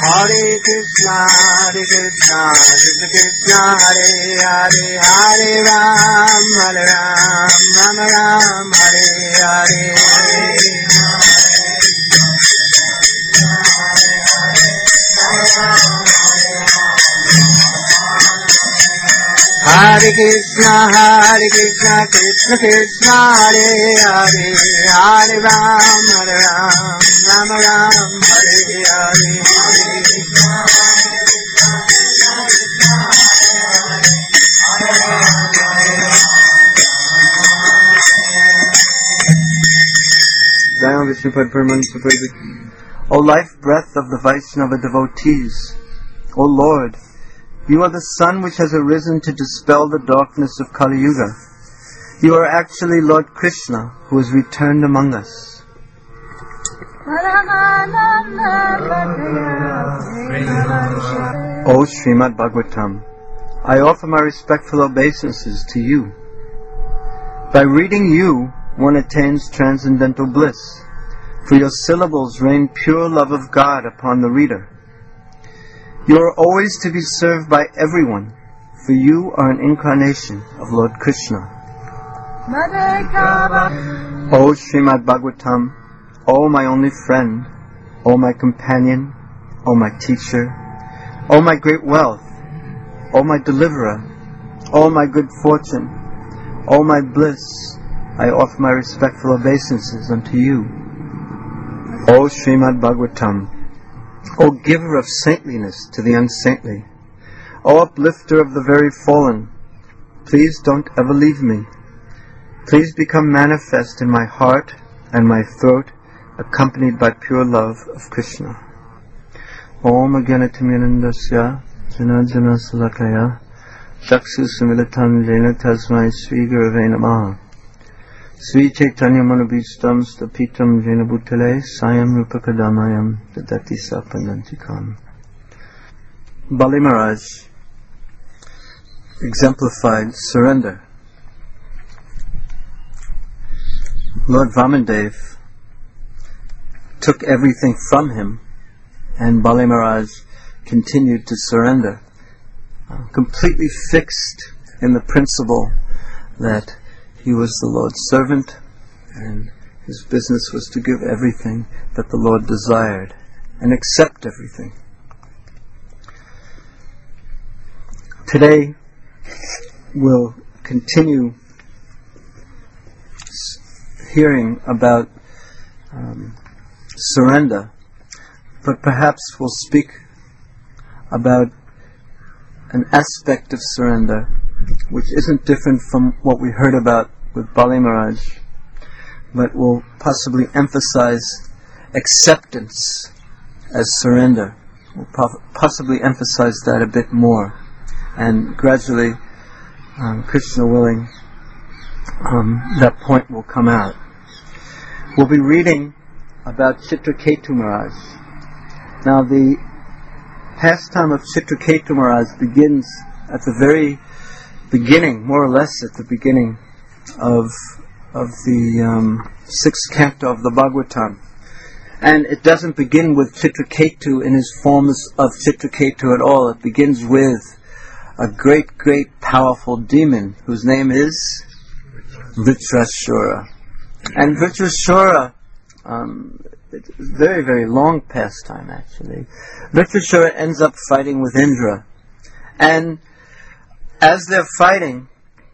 Hare Krishna, Krishna Krishna, Hare Hare, Hare Ram, Ram Ram, Hare Hare. Hare Krishna, Krishna Krishna, Hare Hare, Hare Ram, Ram Ram, Hare Hare. O life breath of the Vaishnava devotees, O Lord, you are the sun which has arisen to dispel the darkness of Kali Yuga. You are actually Lord Krishna, who has returned among us. O Srimad Bhagavatam, I offer my respectful obeisances to you. By reading you, one attains transcendental bliss, for your syllables rain pure love of God upon the reader. You are always to be served by everyone, for you are an incarnation of Lord Krishna. O Srimad Bhagavatam, O my only friend, O my companion, O my teacher, O my great wealth, O my deliverer, O my good fortune, O my bliss, I offer my respectful obeisances unto you. O Srimad Bhagavatam, O giver of saintliness to the unsaintly, O uplifter of the very fallen, please don't ever leave me. Please become manifest in my heart and my throat, accompanied by pure love of Krishna. Om Agyanatimirandasya Janajana Salakaya Chaksu Sumilitam Jena Tasmai Sri Gurave Namaha Sri Chaitanya Manabhistam Stapitam Jena Bhutale Sayam Rupakadamayam Dadati Sapanantikam. Bali Maharaj exemplified surrender. Lord Vamandev took everything from him, and Bali Maharaj continued to surrender, completely fixed in the principle that he was the Lord's servant, and his business was to give everything that the Lord desired, and accept everything. Today, we'll continue hearing about surrender, but perhaps we'll speak about an aspect of surrender which isn't different from what we heard about with Bali Maharaj, but will possibly emphasize acceptance as surrender. We'll possibly emphasize that a bit more, and gradually, Krishna willing, that point will come out. We'll be reading about Chitraketu Maharaj. Now, the pastime of Chitraketu Maharaj begins at the very beginning, more or less at the beginning of the sixth canto of the Bhagavatam. And it doesn't begin with Chitraketu in his forms of Chitraketu at all. It begins with a great, powerful demon whose name is Vritrashura. And Vritrashura, it's a very, very long pastime actually. Vritrashura ends up fighting with Indra. And as they're fighting,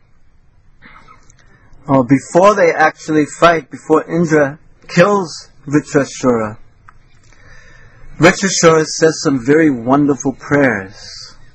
or before they actually fight, before Indra kills Vritrashura, Vritrashura says some very wonderful prayers.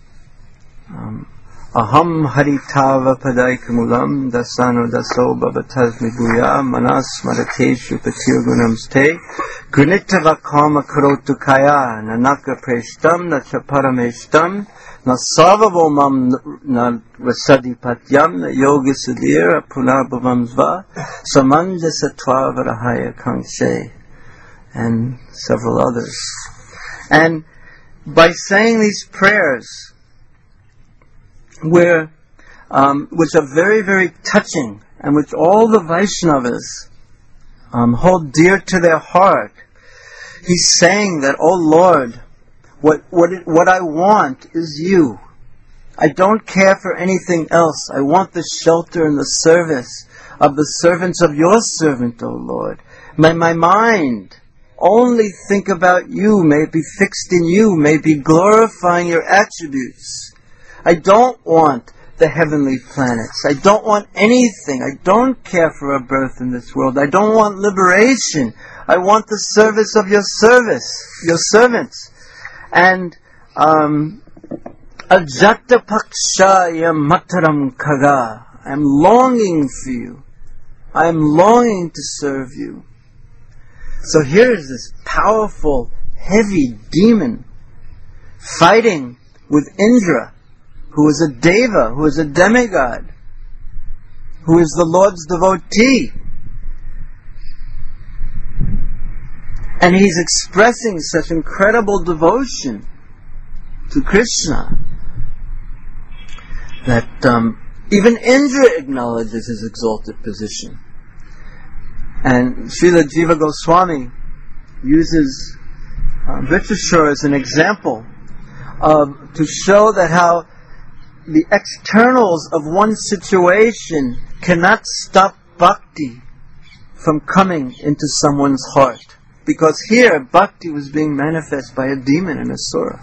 Aham haritava padaikamulam dasano daso bhavatazmi bhuya manas marateshu patirgunam ste granitava karma karotu kaya nanaka preshtam na chaparameshtam na sarvavomam na vasadi patyam na yoga sadira punarbhavam sva samanjasatva varahaya kangshe, and several others. And by saying these prayers, which are very, very touching, and which all the Vaishnavas hold dear to their heart, he's saying that, oh Lord, What I want is you. I don't care for anything else. I want the shelter and the service of the servants of your servant, O Lord. May my mind only think about you, may it be fixed in you, may it be glorifying your attributes. I don't want the heavenly planets. I don't want anything. I don't care for a birth in this world. I don't want liberation. I want the service of your servants. And Ajata Pakshaya Mataram Kaga. I'm longing for you. I'm longing to serve you. So here is this powerful, heavy demon fighting with Indra, who is a deva, who is a demigod, who is the Lord's devotee. And he's expressing such incredible devotion to Krishna that even Indra acknowledges his exalted position. And Srila Jiva Goswami uses Vitrashur as an example to show that how the externals of one situation cannot stop bhakti from coming into someone's heart. Because here, bhakti was being manifest by a demon and a sura.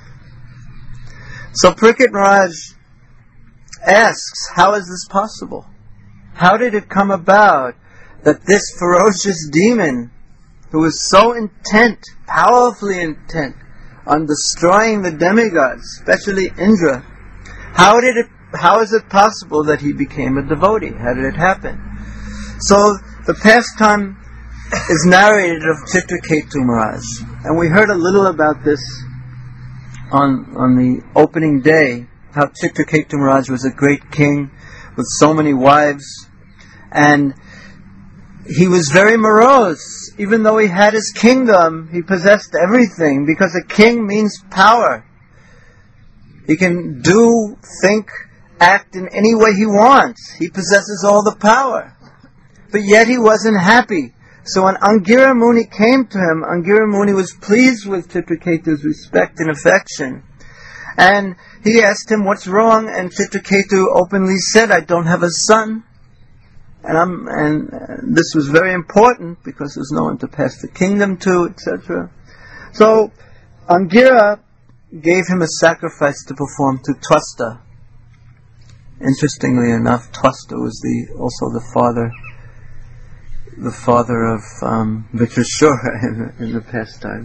So Parikshit Maharaj asks, how is this possible? How did it come about that this ferocious demon, who was so intent, powerfully intent, on destroying the demigods, especially Indra, how is it possible that he became a devotee? How did it happen? So the pastime is narrated of Chitraketu Maharaj, and we heard a little about this on the opening day, how Chitraketu Maharaj was a great king with so many wives, and he was very morose. Even though he had his kingdom, he possessed everything, because a king means power. He can do, think, act in any way he wants. He possesses all the power. But yet he wasn't happy. So when Angira Muni came to him, Angira Muni was pleased with Chitraketu's respect and affection. And he asked him, what's wrong? And Chitraketu openly said, I don't have a son. And this was very important because there's no one to pass the kingdom to, etc. So Angira gave him a sacrifice to perform to Twasta. Interestingly enough, Twasta was also the father of Vitrashura in the pastime.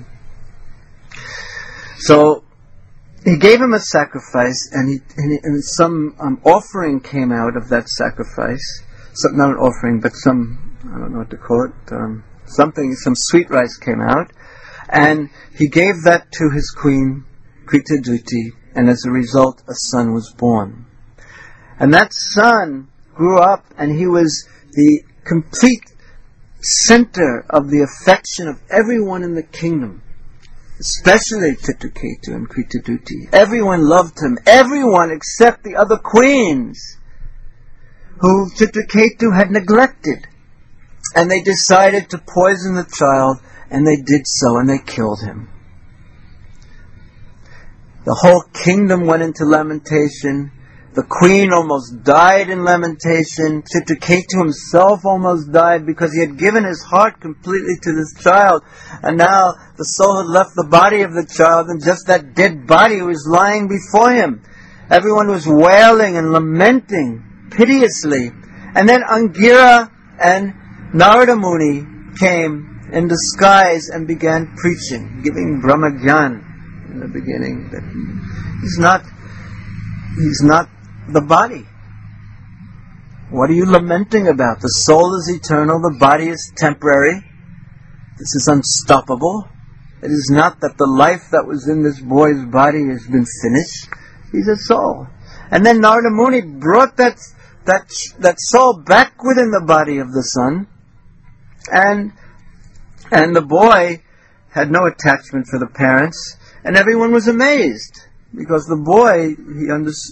So he gave him a sacrifice, and some offering came out of that sacrifice. Not an offering, but some, I don't know what to call it, some sweet rice came out, and he gave that to his queen, Kritaduti, and as a result, a son was born. And that son grew up, and he was the complete center of the affection of everyone in the kingdom, especially Chitraketu and Kritaduti. Everyone loved him, everyone except the other queens, who Chitraketu had neglected. And they decided to poison the child, and they did so, and they killed him. The whole kingdom went into lamentation. The queen almost died in lamentation. Chitraketu himself almost died because he had given his heart completely to this child. And now the soul had left the body of the child, and just that dead body was lying before him. Everyone was wailing and lamenting piteously. And then Angira and Narada Muni came in disguise and began preaching, giving Brahmagyan in the beginning, that he's not the body. What are you lamenting about? The soul is eternal, the body is temporary. This is unstoppable. It is not that the life that was in this boy's body has been finished. He's a soul. And then Narada Muni brought that soul back within the body of the son, and the boy had no attachment for the parents, and everyone was amazed because the boy he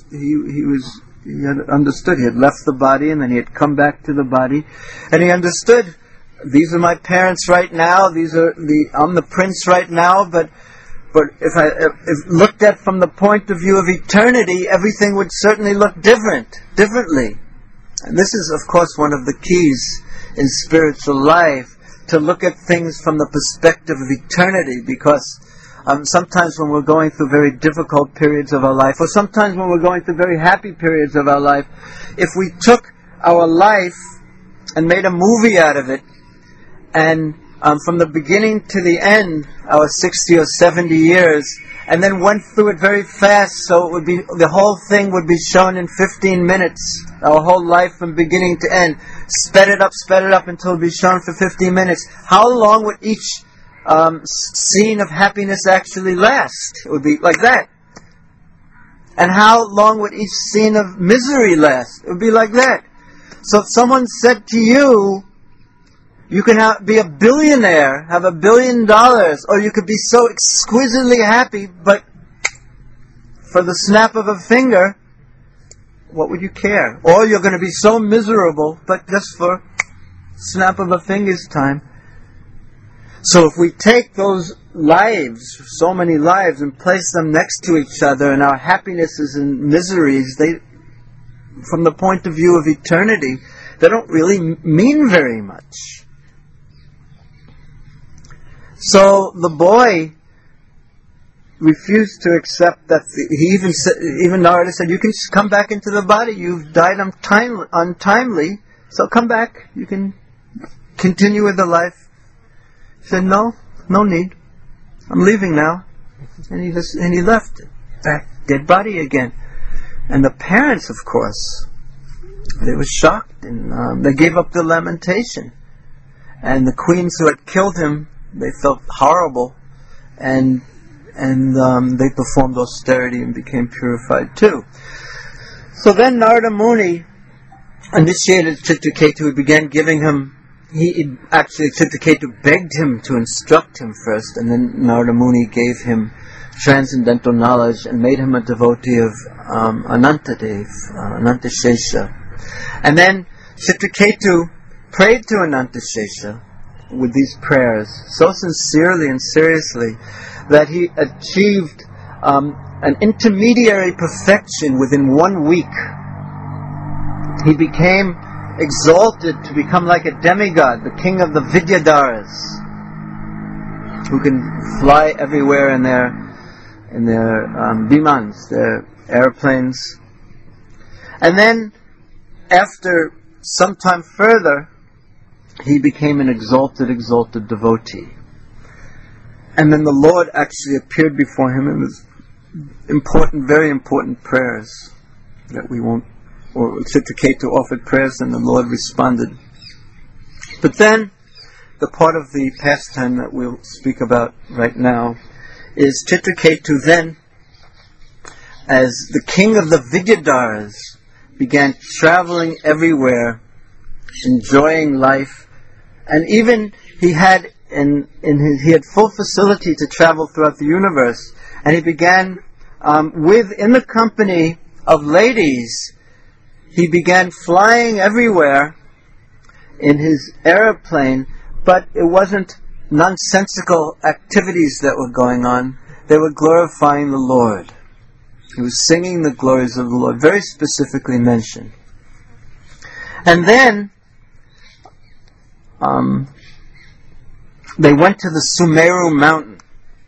had understood. He had left the body, and then he had come back to the body, and he understood. These are my parents right now. I'm the prince right now, but But if looked at from the point of view of eternity, everything would certainly look differently. And this is, of course, one of the keys in spiritual life, to look at things from the perspective of eternity, because sometimes when we're going through very difficult periods of our life, or sometimes when we're going through very happy periods of our life, if we took our life and made a movie out of it, and from the beginning to the end, our 60 or 70 years, and then went through it very fast, so it would be, the whole thing would be shown in 15 minutes, our whole life from beginning to end, sped it up until it would be shown for 15 minutes. How long would each scene of happiness actually last? It would be like that. And how long would each scene of misery last? It would be like that. So if someone said to you, you can be a billionaire, have $1 billion, or you could be so exquisitely happy, but for the snap of a finger, what would you care? Or you're going to be so miserable, but just for snap of a finger's time. So if we take those lives, so many lives, and place them next to each other, and our happinesses and miseries, they, from the point of view of eternity, they don't really mean very much. So the boy refused to accept that. Even Narada said, "You can just come back into the body. You've died untimely. So come back. You can continue with the life." He said, "No need. I'm leaving now." And he left. Back, dead body again. And the parents, of course, they were shocked, and they gave up their lamentation. And the queens who had killed him, they felt horrible, and they performed austerity and became purified too. So then Narada Muni initiated Chitraketu. He began giving him, Chitraketu begged him to instruct him first, and then Narada Muni gave him transcendental knowledge and made him a devotee of Anantadev, Anantashesha. And then Chitraketu prayed to Anantashesha with these prayers so sincerely and seriously that he achieved an intermediary perfection within 1 week. He became exalted to become like a demigod, the king of the Vidyadharas, who can fly everywhere in their vimans, their airplanes. And then, after some time further, he became an exalted devotee. And then the Lord actually appeared before him in this important, very important prayers that we won't, or Chitraketu offered prayers and the Lord responded. But then, the part of the pastime that we'll speak about right now is Chitraketu then, as the king of the Vidyadharas, began traveling everywhere, enjoying life, and even he had he had full facility to travel throughout the universe, and he began in the company of ladies. He began flying everywhere in his aeroplane, but it wasn't nonsensical activities that were going on. They were glorifying the Lord. He was singing the glories of the Lord, very specifically mentioned. And then they went to the Sumeru mountain,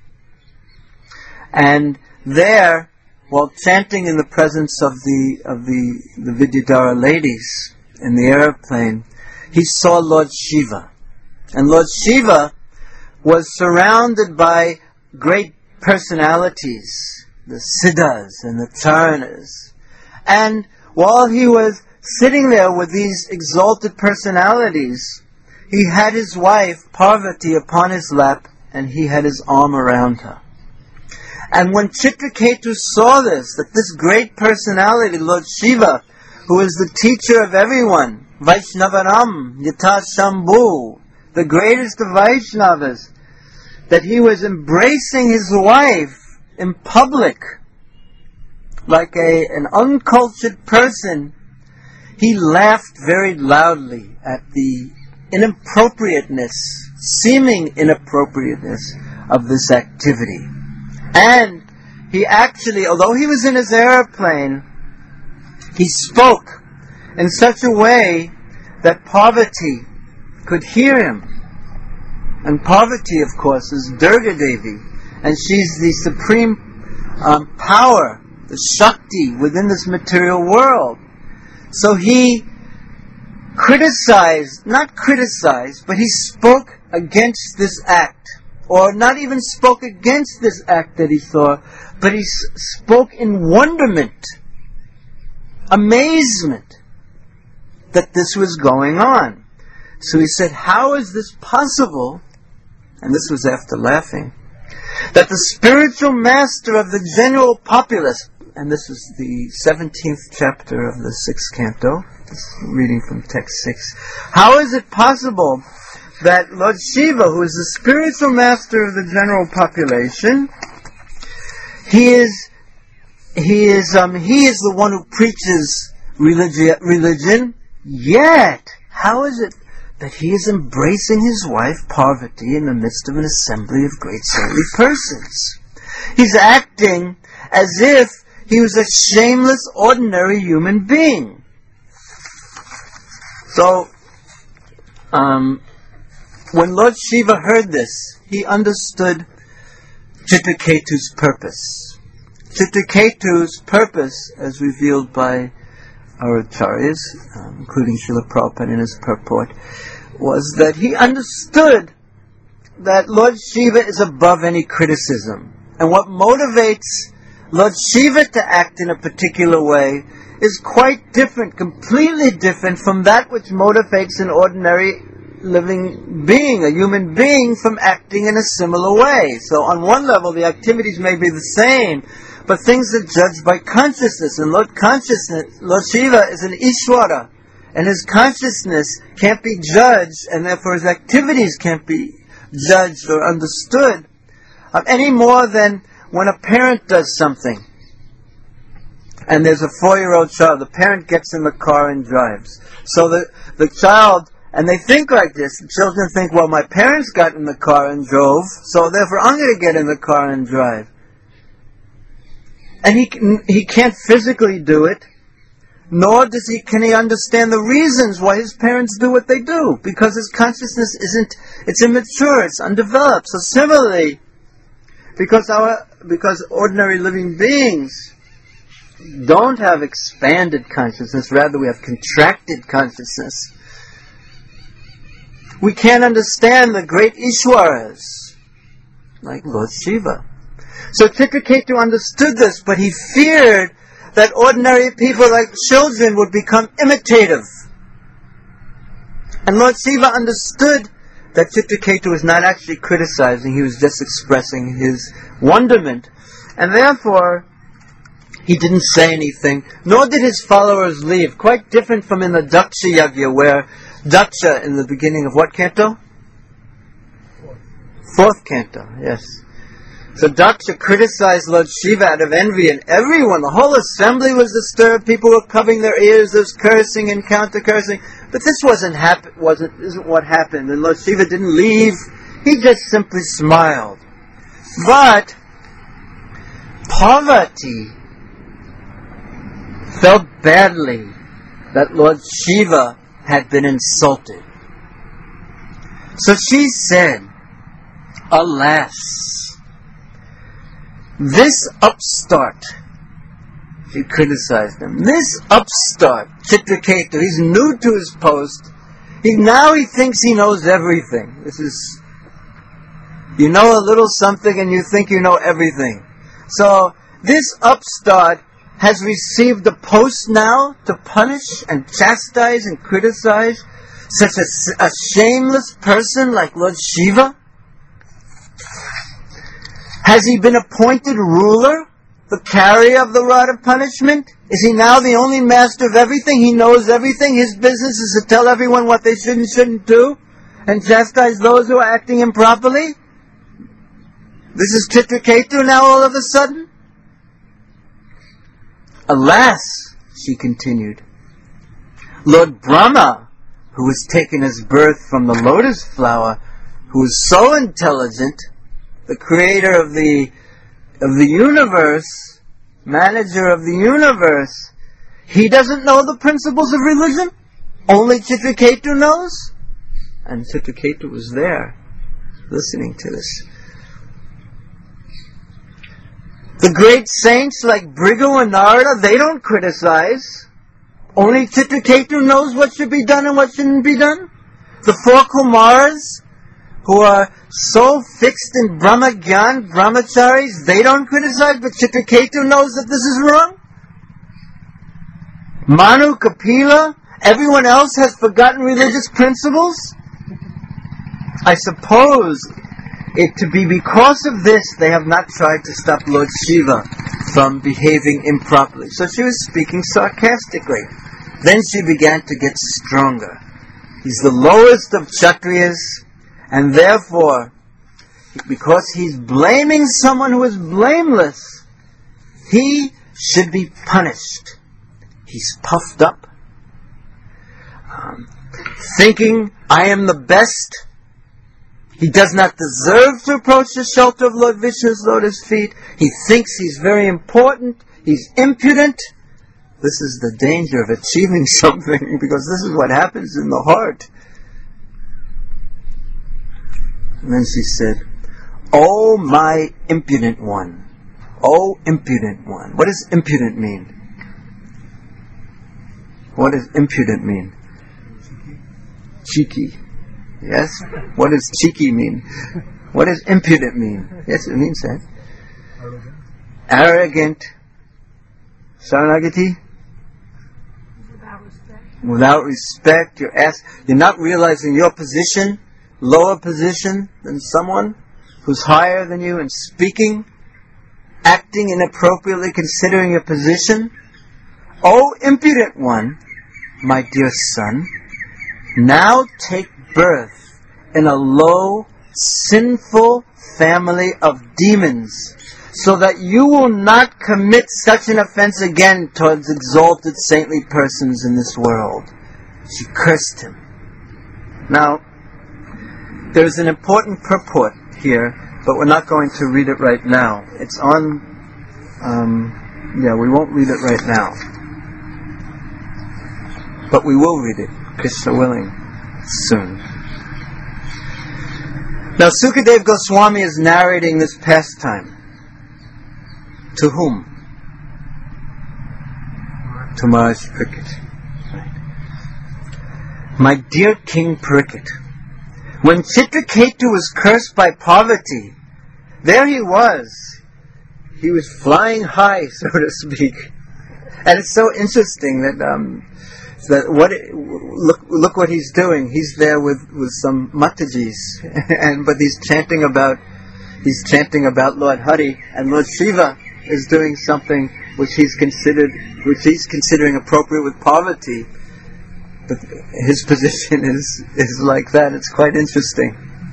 and there, while chanting in the presence of the Vidyadhara ladies in the airplane, he saw Lord Shiva. And Lord Shiva was surrounded by great personalities, the Siddhas and the Charanas. And while he was sitting there with these exalted personalities, he had his wife, Parvati, upon his lap, and he had his arm around her. And when Chitraketu saw this, that this great personality, Lord Shiva, who is the teacher of everyone, Vaishnavaram, Yata Shambhu, the greatest of Vaishnavas, that he was embracing his wife in public, like an uncultured person, he laughed very loudly at the inappropriateness, seeming inappropriateness of this activity. And he actually, although he was in his airplane, he spoke in such a way that Parvati could hear him. And Parvati, of course, is Durga Devi, and she's the supreme power, the Shakti within this material world. So he not criticized, but he spoke against this act, or not even spoke against this act that he saw, but he spoke in wonderment, amazement that this was going on. So he said, how is this possible? And this was after laughing, that the spiritual master of the general populace, and this is the 17th chapter of the 6th canto, reading from text 6. How is it possible that Lord Shiva, who is the spiritual master of the general population, he is the one who preaches religion, yet how is it that he is embracing his wife Parvati in the midst of an assembly of great saintly persons? He's acting as if he was a shameless, ordinary human being. So, when Lord Shiva heard this, he understood Chitraketu's purpose. Chitraketu's purpose, as revealed by our acharyas, including Srila Prabhupada in his purport, was that he understood that Lord Shiva is above any criticism. And what motivates Lord Shiva to act in a particular way is quite different, completely different from that which motivates an ordinary living being, a human being, from acting in a similar way. So on one level the activities may be the same, but things are judged by consciousness, and Lord Shiva is an Ishvara, and his consciousness can't be judged, and therefore his activities can't be judged or understood any more than when a parent does something. And there's a 4-year-old child, the parent gets in the car and drives. So the child, and they think like this, the children think, well, my parents got in the car and drove, so therefore I'm going to get in the car and drive. And he can't physically do it, nor can he understand the reasons why his parents do what they do, because his consciousness it's immature, it's undeveloped. So similarly, because ordinary living beings don't have expanded consciousness, rather we have contracted consciousness, we can't understand the great Ishwaras, like Lord Shiva. So Chitraketu understood this, but he feared that ordinary people like children would become imitative. And Lord Shiva understood that Chitraketu was not actually criticizing, he was just expressing his wonderment. And therefore, he didn't say anything, nor did his followers leave. Quite different from in the Daksha Yagya, where Daksha, in the beginning of what canto? Fourth canto, yes. So Daksha criticized Lord Shiva out of envy, and everyone, the whole assembly was disturbed. People were covering their ears, there was cursing and counter-cursing. But this isn't what happened. And Lord Shiva didn't leave. He just simply smiled. But Parvati felt badly that Lord Shiva had been insulted. So she said, alas, this upstart, she criticized him, this upstart, Chitraketu, he's new to his post, now he thinks he knows everything. This is, you know a little something and you think you know everything. So this upstart has received a post now to punish and chastise and criticize such a shameless person like Lord Shiva? Has he been appointed ruler, the carrier of the rod of punishment? Is he now the only master of everything? He knows everything. His business is to tell everyone what they should and shouldn't do and chastise those who are acting improperly? This is Chitraketu now all of a sudden? Alas, she continued, Lord Brahma, who was taken his birth from the lotus flower, who is so intelligent, the creator of the of the universe, manager of the universe, he doesn't know the principles of religion? Only Chitraketu knows? And Chitraketu was there, listening to this. The great saints like Bhrigu and Narada, they don't criticize. Only Chitraketu knows what should be done and what shouldn't be done. The four Kumars, who are so fixed in Brahma Gyan, Brahmacharis, they don't criticize, but Chitraketu knows that this is wrong. Manu, Kapila, everyone else has forgotten religious principles. I suppose it to be because of this they have not tried to stop Lord Shiva from behaving improperly. So she was speaking sarcastically. Then she began to get stronger. He's the lowest of Kshatriyas, and therefore, because he's blaming someone who is blameless, he should be punished. He's puffed up, thinking, I am the best. He does not deserve to approach the shelter of Lord Vishnu's lotus feet. He thinks he's very important. He's impudent. This is the danger of achieving something, because this is what happens in the heart. And then she said, "Oh, my impudent one. Oh, impudent one." What does impudent mean? What does impudent mean? Cheeky. Yes? What does cheeky mean? What does impudent mean? Yes, it means that. Arrogant. Saranagati? Without respect. You're not realizing your position, lower position than someone who's higher than you, and speaking, acting inappropriately, considering your position. Oh, impudent one, my dear son, now take birth in a low, sinful family of demons, so that you will not commit such an offense again towards exalted saintly persons in this world. She cursed him. Now, there's an important purport here, but we're not going to read it right now. It's on, we won't read it right now. But we will read it, Krishna willing, soon. Now, Sukadev Goswami is narrating this pastime. To whom? To Maharaj Parikshit. Right. My dear King Parikshit, when Chitraketu was cursed by Parvati, there he was. He was flying high, so to speak. And it's so interesting that look what he's doing. He's there with some Matajis, but he's chanting about Lord Hari, and Lord Shiva is doing something which he's considering appropriate with Parvati. But his position is like that. It's quite interesting.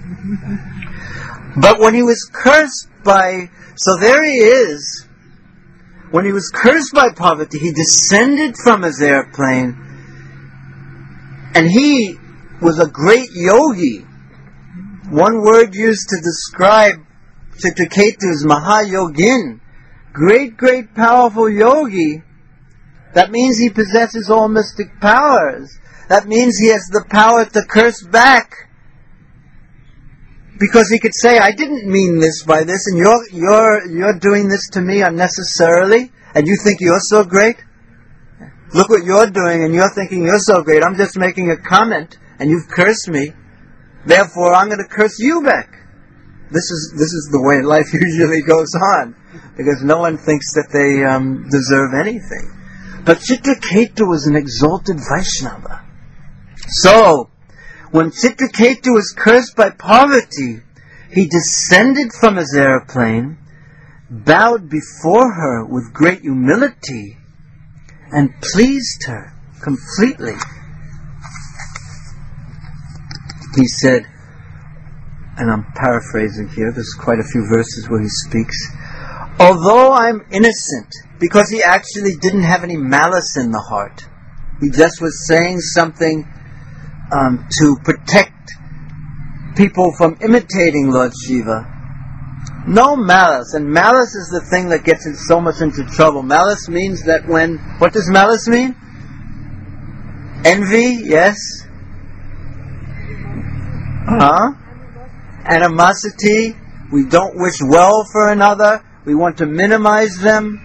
But when he was cursed so there he is. When he was cursed by Parvati, he descended from his airplane, and he was a great yogi. One word used to describe Chitraketu is Mahayogin. Great, great, powerful yogi. That means he possesses all mystic powers. That means he has the power to curse back. Because he could say, I didn't mean this by this, and you're doing this to me unnecessarily, and you think you're so great? Look what you're doing, and you're thinking you're so great. I'm just making a comment, and you've cursed me. Therefore, I'm going to curse you back. This is the way life usually goes on, because no one thinks that they deserve anything. But Chitraketu was an exalted Vaishnava. So, when Chitraketu was cursed by Parvati, he descended from his airplane, bowed before her with great humility, and pleased her completely. He said, and I'm paraphrasing here, there's quite a few verses where he speaks, although I'm innocent, because he actually didn't have any malice in the heart. He just was saying something to protect people from imitating Lord Shiva. No malice. And malice is the thing that gets in so much into trouble. Malice means that when... What does malice mean? Envy, yes. Animosity. We don't wish well for another. We want to minimize them.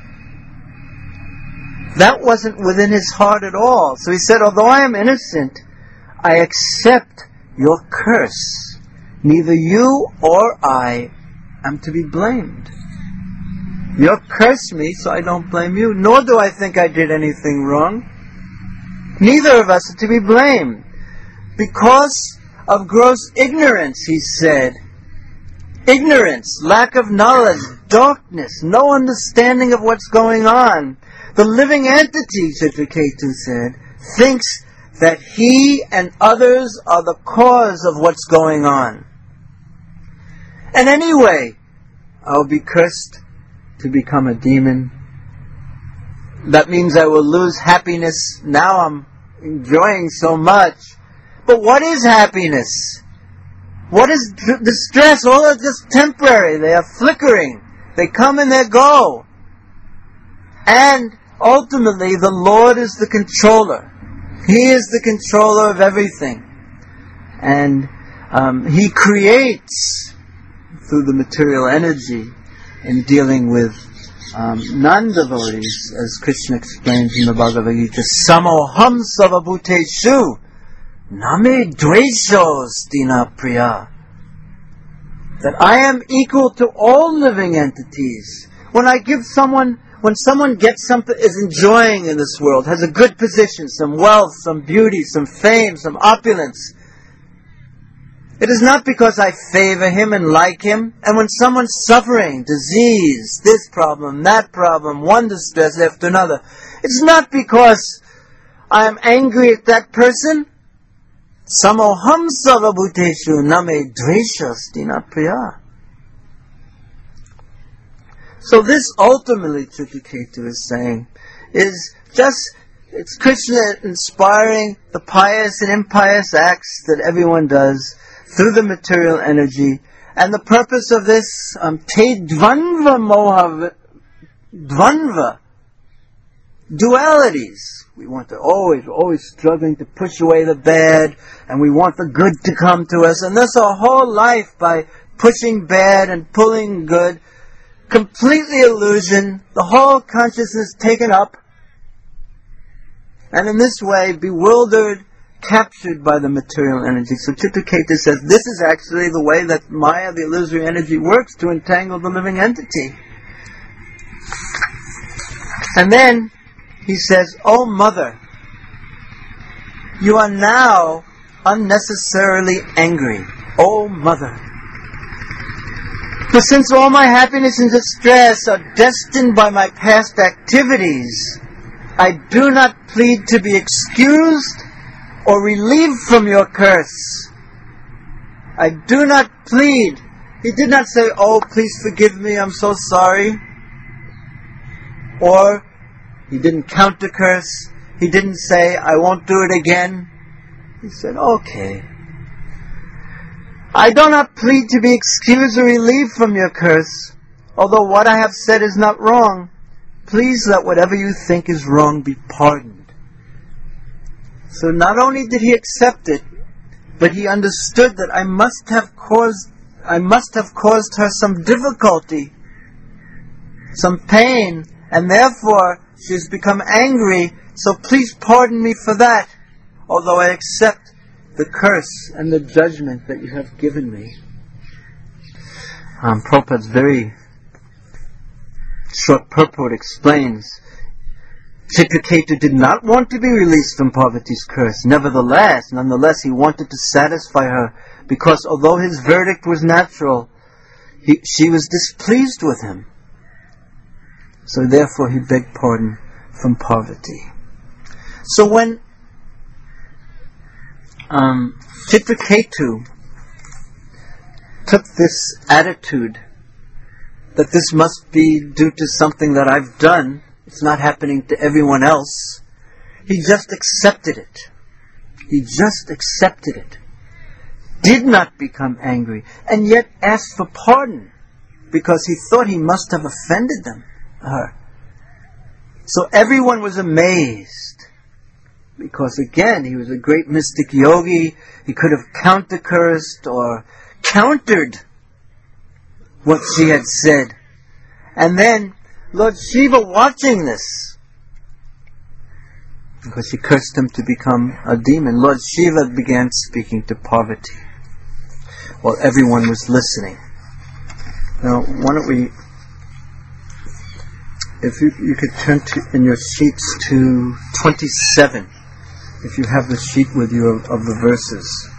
That wasn't within his heart at all. So he said, although I am innocent, I accept your curse. Neither you or I am to be blamed. You curse me, so I don't blame you, nor do I think I did anything wrong. Neither of us are to be blamed. Because of gross ignorance, he said. Ignorance, lack of knowledge, darkness, no understanding of what's going on. The living entity, Chitraketu said, thinks that he and others are the cause of what's going on. And anyway, I'll be cursed to become a demon. That means I will lose happiness. Now I'm enjoying so much. But what is happiness? What is distress? All are just temporary. They are flickering. They come and they go. And ultimately, the Lord is the controller. He is the controller of everything. And He creates through the material energy in dealing with non-devotees, as Krishna explains in the Bhagavad Gita, Samoham savabhuteshu name dveshos dina priya. That I am equal to all living entities. When someone gets something, is enjoying in this world, has a good position, some wealth, some beauty, some fame, some opulence, it is not because I favor him and like him. And when someone's suffering, disease, this problem, that problem, one distress after another, it's not because I am angry at that person. Samoham savabhuteshu name dveshas dina priya. So this ultimately, Chitraketu is saying, it's Krishna inspiring the pious and impious acts that everyone does through the material energy. And the purpose of this, te dvanva moha, dvanva, dualities. We want to always struggling to push away the bad, and we want the good to come to us. And that's our whole life, by pushing bad and pulling good. Completely illusion, the whole consciousness taken up, and in this way bewildered, captured by the material energy. So Chitraketu says this is actually the way that Maya, the illusory energy, works to entangle the living entity. And then he says, "O mother, you are now unnecessarily angry. O mother. For since all my happiness and distress are destined by my past activities, I do not plead to be excused or relieved from your curse. I do not plead." He did not say, "Oh, please forgive me, I'm so sorry." Or he didn't counter curse. He didn't say, "I won't do it again." He said, "Okay. I do not plead to be excused or relieved from your curse. Although what I have said is not wrong, please let whatever you think is wrong be pardoned." So not only did he accept it, but he understood that I must have caused her some difficulty, some pain, and therefore she has become angry, so please pardon me for that, although I accept the curse and the judgment that you have given me. Prabhupada's very short purport explains, Chitraketu did not want to be released from Parvati's curse. Nonetheless, he wanted to satisfy her, because although his verdict was natural, she was displeased with him. So therefore he begged pardon from Parvati. So when Chitraketu took this attitude that this must be due to something that I've done, it's not happening to everyone else, he just accepted it. Did not become angry, and yet asked for pardon. because he thought he must have offended her. So everyone was amazed, because again, he was a great mystic yogi. He could have counter-cursed or countered what she had said. And then Lord Shiva, watching this, because she cursed him to become a demon, Lord Shiva began speaking to Parvati while everyone was listening. Now, why don't we, if you could turn in your sheets to 27, if you have the sheet with you of the verses.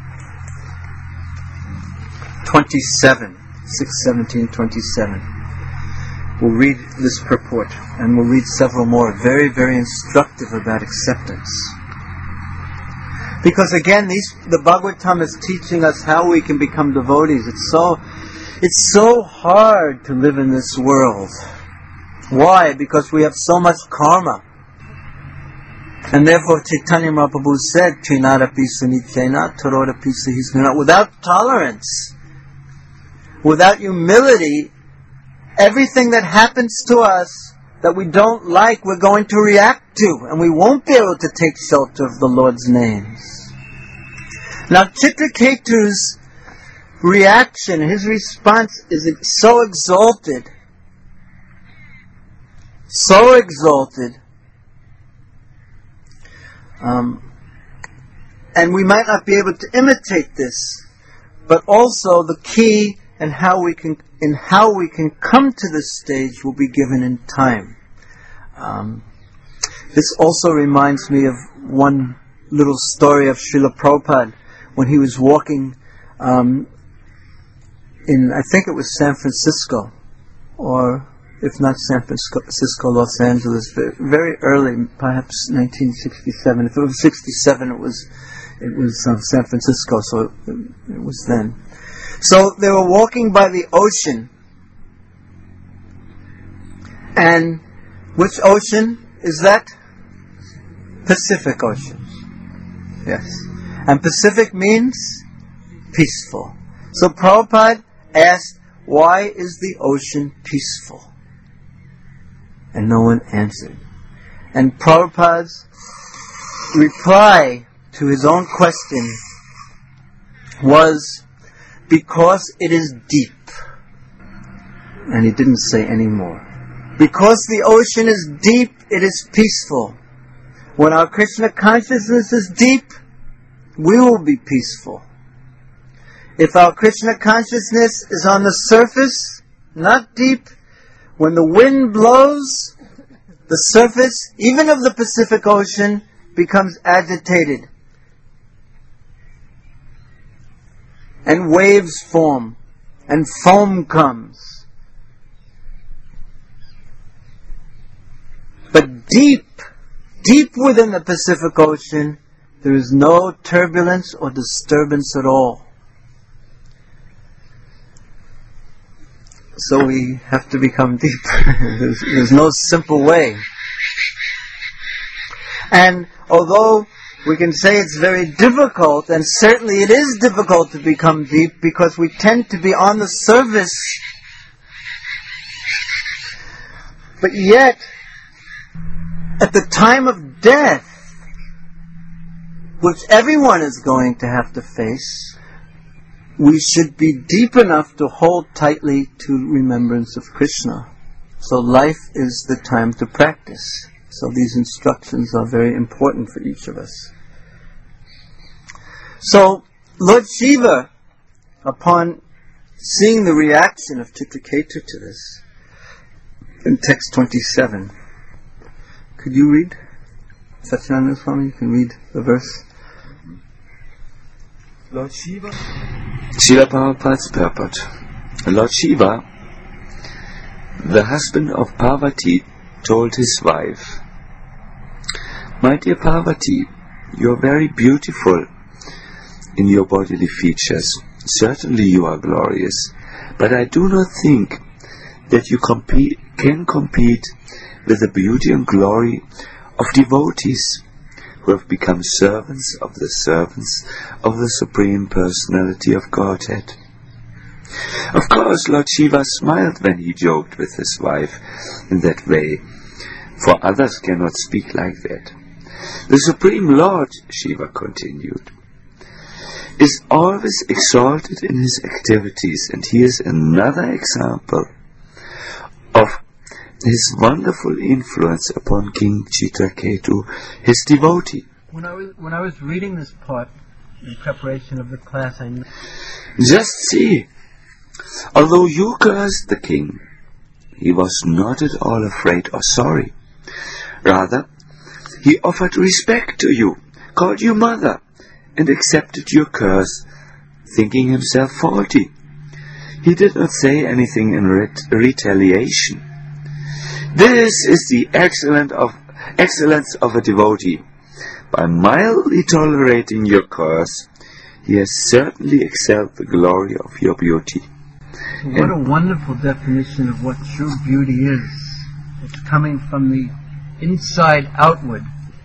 27, 617, 27. We'll read this purport, and we'll read several more, very, very instructive about acceptance. Because again, the Bhagavatam is teaching us how we can become devotees. It's so hard to live in this world. Why? Because we have so much karma. And therefore Chaitanya Mahaprabhu said, Trinadapi Sunichena, Tarodapi Sahisnana, without tolerance, without humility, everything that happens to us that we don't like, we're going to react to, and we won't be able to take shelter of the Lord's names. Now Chitraketu's reaction, his response is so exalted, and we might not be able to imitate this, but also the key and how we can come to this stage will be given in time. This also reminds me of one little story of Srila Prabhupada when he was walking in, I think it was San Francisco, or if not San Francisco, Los Angeles, very early, perhaps 1967. If it was 67, it was San Francisco, so it was then. So they were walking by the ocean. And which ocean is that? Pacific Ocean. Yes. And Pacific means peaceful. So Prabhupada asked, why is the ocean peaceful? And no one answered. And Prabhupada's reply to his own question was, because it is deep. And he didn't say any more. Because the ocean is deep, it is peaceful. When our Krishna consciousness is deep, we will be peaceful. If our Krishna consciousness is on the surface, not deep, when the wind blows, the surface, even of the Pacific Ocean, becomes agitated. And waves form, and foam comes. But deep within the Pacific Ocean, there is no turbulence or disturbance at all. So we have to become deeper. There's no simple way. And although we can say it's very difficult, and certainly it is difficult to become deep because we tend to be on the surface. But yet, at the time of death, which everyone is going to have to face, we should be deep enough to hold tightly to remembrance of Krishna. So life is the time to practice. So these instructions are very important for each of us. So Lord Shiva, upon seeing the reaction of Chitraketu to this, in text 27, could you read? Satyananda Swami, you can read the verse. Lord Shiva. Srila Prabhupada's purport. Lord Shiva, the husband of Parvati, told his wife, "My dear Parvati, you are very beautiful in your bodily features. Certainly you are glorious, but I do not think that you can compete with the beauty and glory of devotees who have become servants of the Supreme Personality of Godhead. Of course, Lord Shiva smiled when he joked with his wife in that way, for others cannot speak like that. The Supreme Lord, Shiva continued, is always exalted in his activities, and he is another example of his wonderful influence upon King Chitraketu, his devotee. When I was reading this part in preparation of the class, I knew. Just see, although you cursed the king, he was not at all afraid or sorry. Rather, he offered respect to you, called you mother, and accepted your curse, thinking himself faulty. He did not say anything in retaliation. This is the excellence of a devotee. By mildly tolerating your curse, he has certainly excelled the glory of your beauty. What a wonderful definition of what true beauty is. It's coming from the inside outward.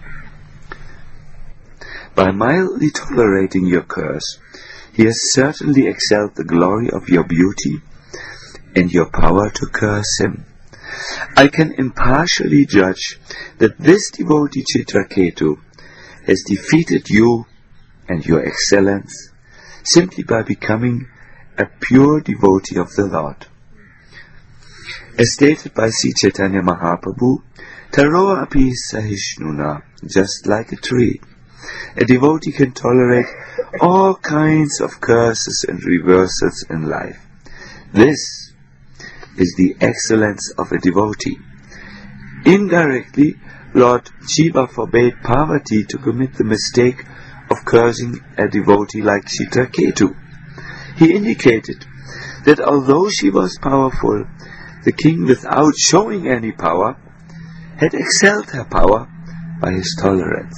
By mildly tolerating your curse, he has certainly excelled the glory of your beauty and your power to curse him. I can impartially judge that this devotee Chitraketu has defeated you and your excellence simply by becoming a pure devotee of the Lord. As stated by Sri Chaitanya Mahaprabhu, Taro api sahishnuna, just like a tree, a devotee can tolerate all kinds of curses and reversals in life. This is the excellence of a devotee. Indirectly, Lord Shiva forbade Parvati to commit the mistake of cursing a devotee like Chitraketu. He indicated that although she was powerful, the king, without showing any power, had excelled her power by his tolerance.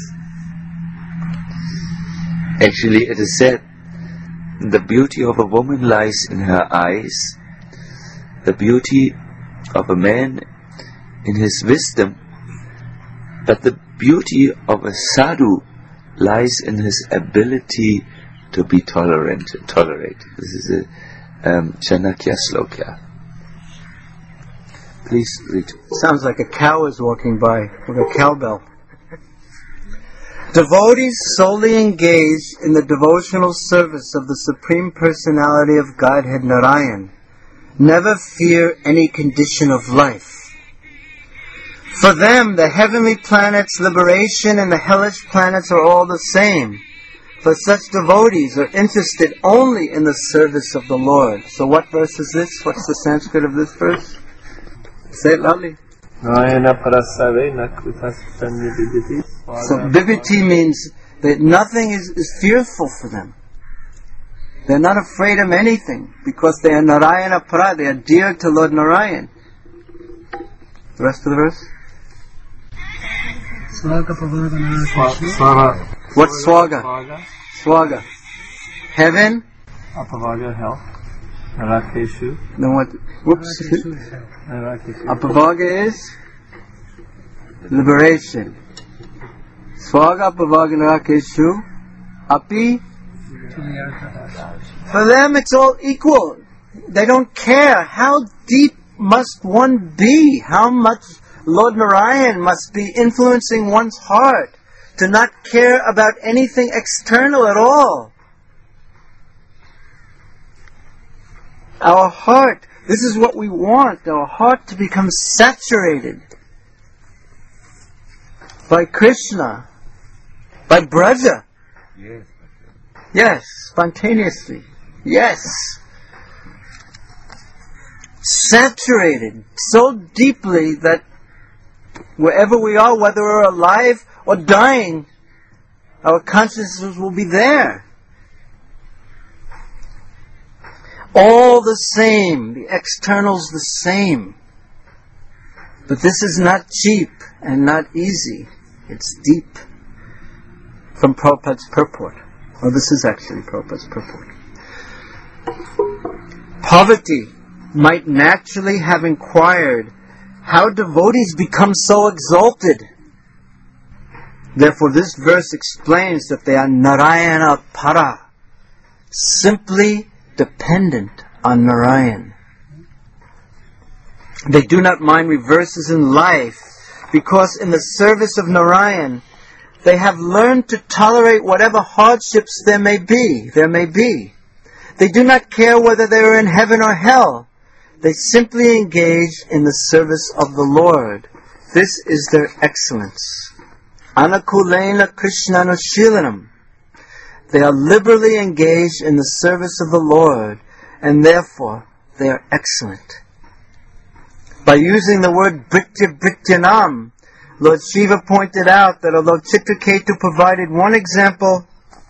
Actually, it is said, the beauty of a woman lies in her eyes, the beauty of a man in his wisdom, but the beauty of a sadhu lies in his ability to be tolerated. This is a Chanakya sloka. Please read. Sounds like a cow is walking by with a cowbell. Devotees solely engaged in the devotional service of the Supreme Personality of Godhead Narayan never fear any condition of life. For them, the heavenly planets' liberation and the hellish planets are all the same. For such devotees are interested only in the service of the Lord. So what verse is this? What's the Sanskrit of this verse? Say it loudly. So Viviti means that nothing is fearful for them. They're not afraid of anything because they are Narayana Para, they are dear to Lord Narayan. The rest of the verse? What's Swaga? Swaga. Heaven? Apavaga, hell. Narakeshu. Then what? Whoops. Apavaga is liberation. Swaga, Apavaga, Narakeshu. Api? For them it's all equal. They don't care. How deep must one be? How much Lord Narayan must be influencing one's heart to not care about anything external at all. Our heart, this is what we want, our heart to become saturated by Krishna, by Braja. Yes, spontaneously. Yes. Saturated so deeply that wherever we are, whether we're alive or dying, our consciousness will be there. All the same, the external's the same. But this is not cheap and not easy. It's deep. From Prabhupada's purport. Oh, this is actually Prabhupada's purport. Parvati might naturally have inquired how devotees become so exalted. Therefore, this verse explains that they are Narayana Para, simply dependent on Narayan. They do not mind reverses in life because in the service of Narayan, they have learned to tolerate whatever hardships there may be. They do not care whether they are in heaven or hell. They simply engage in the service of the Lord. This is their excellence. Anakulena Krishnanushilanam. They are liberally engaged in the service of the Lord, and therefore they are excellent. By using the word Britya Brityanam, Lord Shiva pointed out that although Chitraketu provided one example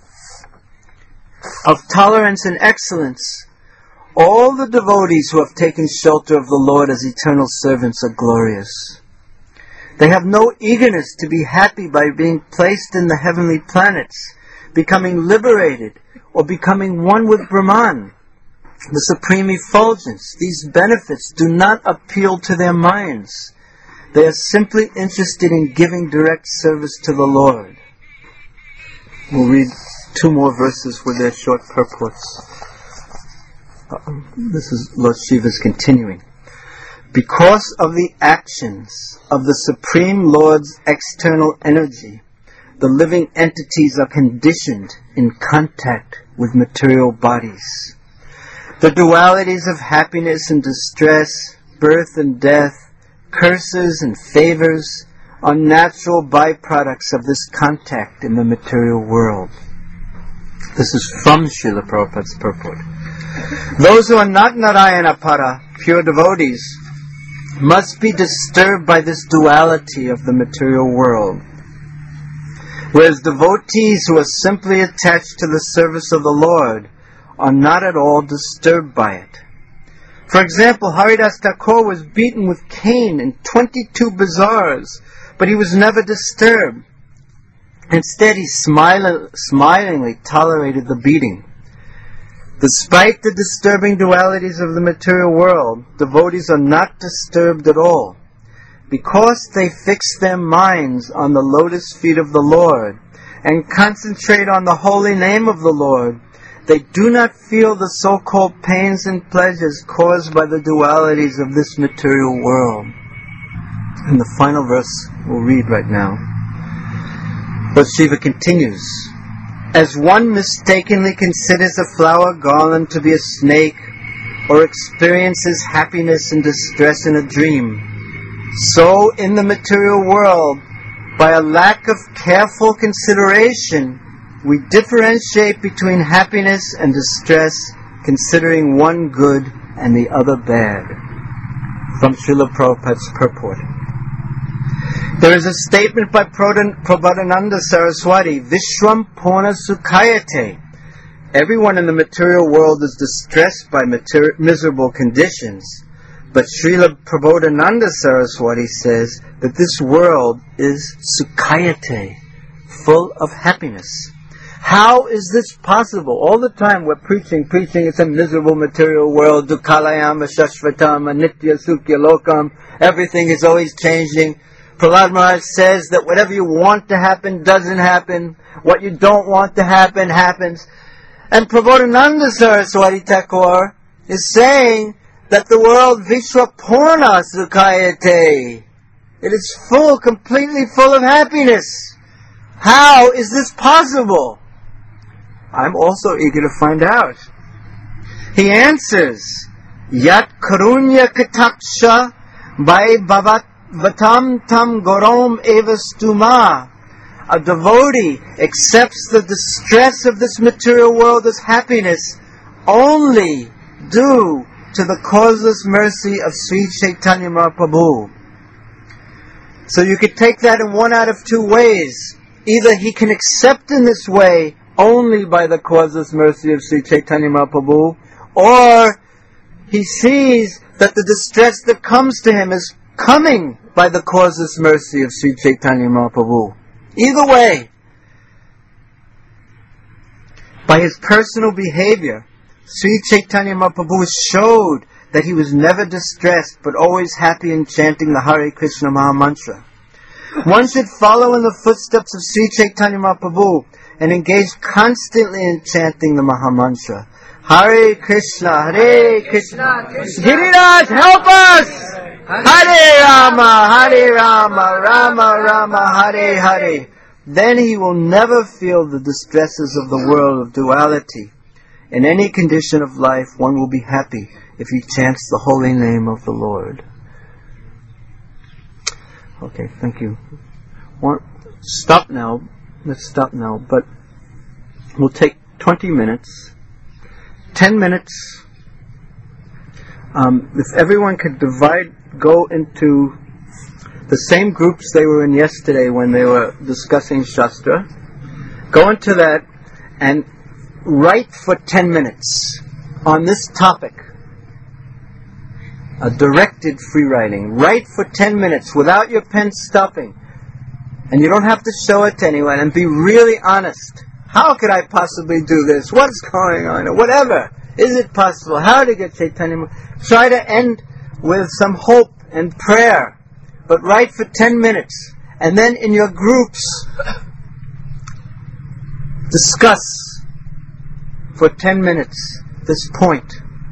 of tolerance and excellence, all the devotees who have taken shelter of the Lord as eternal servants are glorious. They have no eagerness to be happy by being placed in the heavenly planets, becoming liberated, or becoming one with Brahman, the supreme effulgence. These benefits do not appeal to their minds. They are simply interested in giving direct service to the Lord. We'll read 2 more verses with their short purports. This is Lord Shiva's continuing. Because of the actions of the Supreme Lord's external energy, the living entities are conditioned in contact with material bodies. The dualities of happiness and distress, birth and death, curses and favors are natural byproducts of this contact in the material world. This is from Srila Prabhupada's purport. Those who are not Narayana-para, pure devotees, must be disturbed by this duality of the material world, whereas devotees who are simply attached to the service of the Lord are not at all disturbed by it. For example, Haridas Thakur was beaten with cane in 22 bazaars, but he was never disturbed. Instead, he smilingly tolerated the beating. Despite the disturbing dualities of the material world, devotees are not disturbed at all. Because they fix their minds on the lotus feet of the Lord and concentrate on the holy name of the Lord, they do not feel the so-called pains and pleasures caused by the dualities of this material world. And the final verse we'll read right now. Lord Shiva continues, as one mistakenly considers a flower garland to be a snake, or experiences happiness and distress in a dream, so in the material world, by a lack of careful consideration, we differentiate between happiness and distress, considering one good and the other bad. From Srila Prabhupada's purport. There is a statement by Prabodhananda Saraswati, Vishram Purna Sukhayate. Everyone in the material world is distressed by miserable conditions. But Srila Prabodhananda Saraswati says that this world is Sukhayate, full of happiness. How is this possible? All the time we're preaching it's a miserable material world, Dukhalayam, Shashvatam, Anitya, Sukhya, Lokam, everything is always changing. Prahlad Maharaj says that whatever you want to happen doesn't happen, what you don't want to happen happens. And Prabodhananda Saraswati Thakur is saying that the world Vishwapurna Sukhayate, it is full, completely full of happiness. How is this possible? I'm also eager to find out. He answers, Yat Karunya Kataksha by Vatam Tam Gorom Evastuma. A devotee accepts the distress of this material world as happiness only due to the causeless mercy of Sri Chaitanya Mahaprabhu. So you could take that in one out of 2 ways. Either he can accept in this way only by the causeless mercy of Sri Chaitanya Mahaprabhu, or he sees that the distress that comes to him is coming by the causeless mercy of Sri Chaitanya Mahaprabhu. Either way, by his personal behavior, Sri Chaitanya Mahaprabhu showed that he was never distressed but always happy in chanting the Hare Krishna Mahamantra. One should follow in the footsteps of Sri Chaitanya Mahaprabhu and engage constantly in chanting the Mahamantra. Hare Krishna, Hare Krishna. Giriraj, help us! Hare Rama, Rama Rama, Hare Hare. Then he will never feel the distresses of the world of duality. In any condition of life, one will be happy if he chants the holy name of the Lord. Okay, thank you. Stop now. Let's stop now. But we'll take 20 minutes. 10 minutes. If everyone could go into the same groups they were in yesterday when they were discussing Shastra, go into that and write for 10 minutes on this topic. A directed free writing. Write for 10 minutes without your pen stopping. And you don't have to show it to anyone, and be really honest. How could I possibly do this? What's going on? Or whatever. Is it possible? How to get Chaitanya? Try to end with some hope and prayer. But write for 10 minutes. And then in your groups, discuss for 10 minutes this point.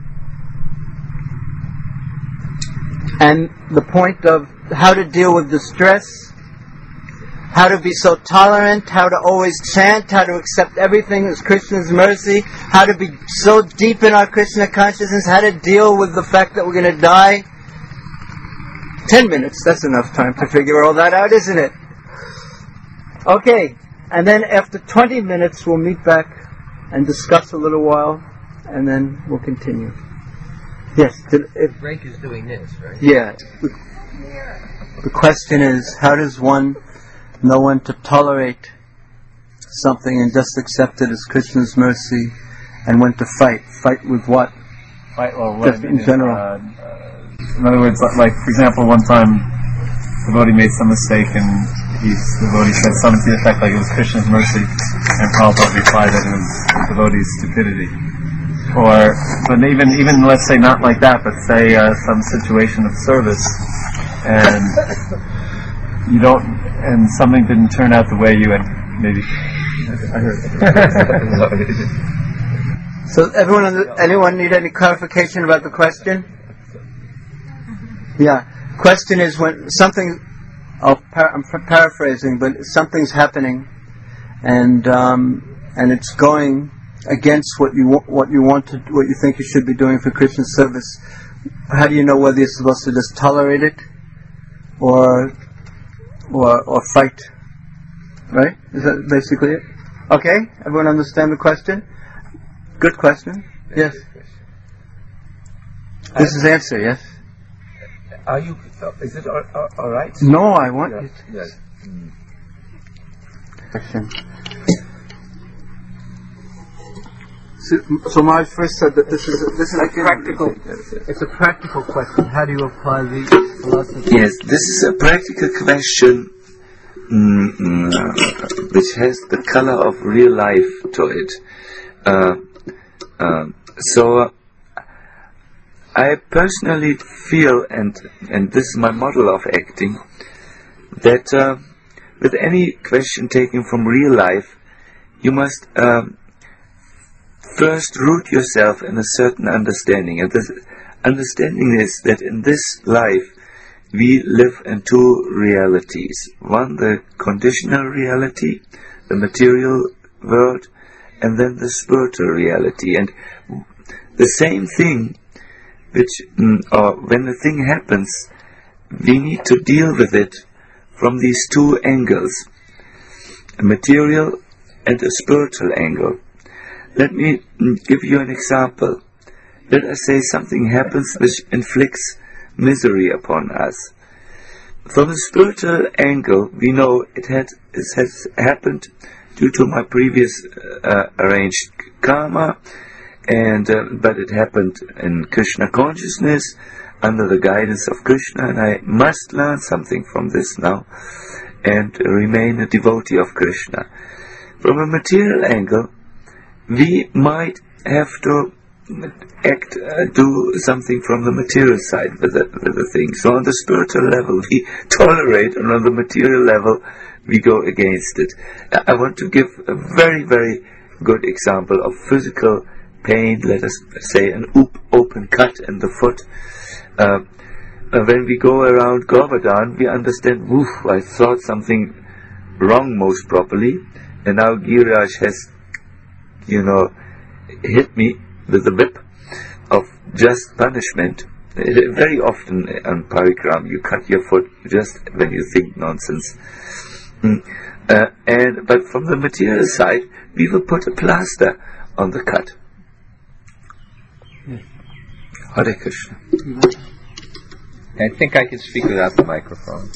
And the point of how to deal with distress, how to be so tolerant, how to always chant, how to accept everything as Krishna's mercy, how to be so deep in our Krishna consciousness, how to deal with the fact that we're going to die. 10 minutes, that's enough time to figure all that out, isn't it? Okay, and then after 20 minutes we'll meet back and discuss a little while, and then we'll continue. Yes. Rank is doing this, right? Yeah. The question is, how does one know when to tolerate something and just accept it as Krishna's mercy, and when to fight? Fight with what? Just in general. In other words, like for example, one time the devotee made some mistake, and the devotee said something to the effect like it was Krishna's mercy, and Prabhupada replied that it was the devotee's stupidity. But even let's say not like that, but say some situation of service, and you don't, and something didn't turn out the way you had maybe. I heard. So anyone need any clarification about the question? Yeah. Question is when something, I'm paraphrasing, but something's happening, and it's going against what you think you should be doing for Krishna's service. How do you know whether you're supposed to just tolerate it or fight? Right? Is that basically it? Okay? Everyone understand the question? Good question. Yes. This is answer, yes? Are you? Is it all right? No, I want you to. Yes. Question. So Maharaj first said that this is a practical. It's a practical question. How do you apply the philosophy? Yes, this is a practical question which has the color of real life to it. So I personally feel, and this is my model of acting, that with any question taken from real life, you must first root yourself in a certain understanding. And this understanding is that in this life we live in two realities. One, the conditional reality, the material world, and then the spiritual reality. And the same thing, when the thing happens, we need to deal with it from these two angles, a material and a spiritual angle. Let me give you an example. Let us say something happens which inflicts misery upon us. From the spiritual angle, we know it has happened due to my previous arranged karma, but it happened in Krishna consciousness, under the guidance of Krishna, and I must learn something from this now, and remain a devotee of Krishna. From a material angle, we might have to do something from the material side with the thing. So on the spiritual level we tolerate, and on the material level we go against it. I want to give a very, very good example of physical pain, let us say an open cut in the foot. When we go around Govardhan, we understand, woof, I thought something wrong most probably, and now Giriraj has, hit me with a whip of just punishment. Very often on Parikram you cut your foot just when you think nonsense. But from the material side, we will put a plaster on the cut. Hare Krishna. I think I can speak without the microphone.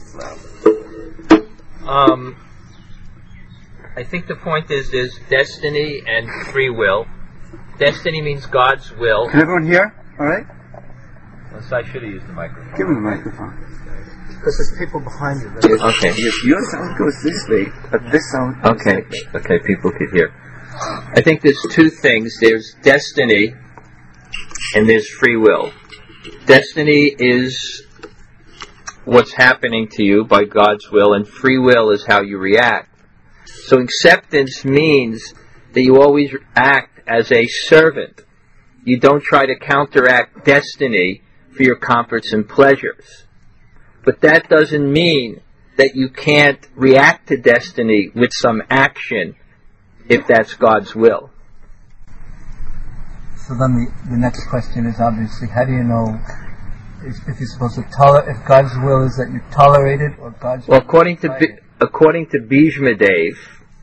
I think the point is there's destiny and free will. Destiny means God's will. Can everyone hear? All right? So I should have used the microphone. Give him the microphone. Because there's people behind you. Right? Okay. Yes, your sound goes this way, but this sound goes Okay. that way. Okay, people could hear. I think there's two things. There's destiny and there's free will. Destiny is what's happening to you by God's will, and free will is how you react. So acceptance means that you always act as a servant. You don't try to counteract destiny for your comforts and pleasures. But that doesn't mean that you can't react to destiny with some action if that's God's will. So then the next question is obviously, how do you know if you're supposed to tolerate, if God's will is that you tolerate it, or God's will? Well, according to Bhishmadev,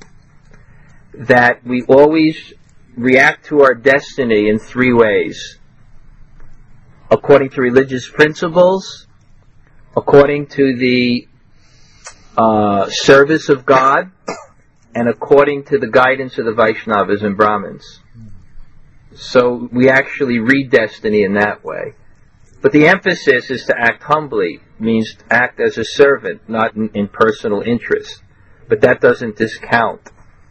that we always react to our destiny in three ways. According to religious principles, according to the service of God, and according to the guidance of the Vaishnavas and Brahmins. So we actually read destiny in that way. But the emphasis is to act humbly, means to act as a servant, not in personal interest. But that doesn't discount.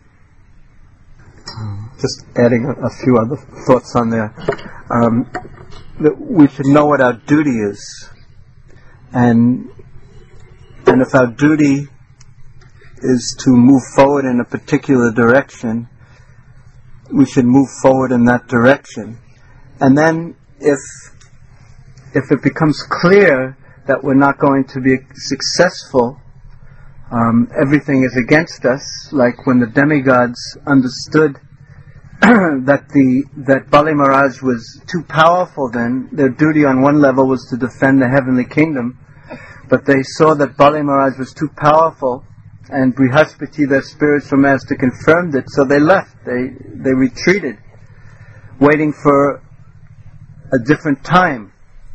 Just adding a few other thoughts on there. That we should know what our duty is. And if our duty is to move forward in a particular direction, we should move forward in that direction. And then if it becomes clear that we're not going to be successful, everything is against us, like when the demigods understood that Bali Maharaj was too powerful then, their duty on one level was to defend the heavenly kingdom, but they saw that Bali Maharaj was too powerful, and Brihaspati, their spiritual master, confirmed it, so they left, they retreated, waiting for a different time.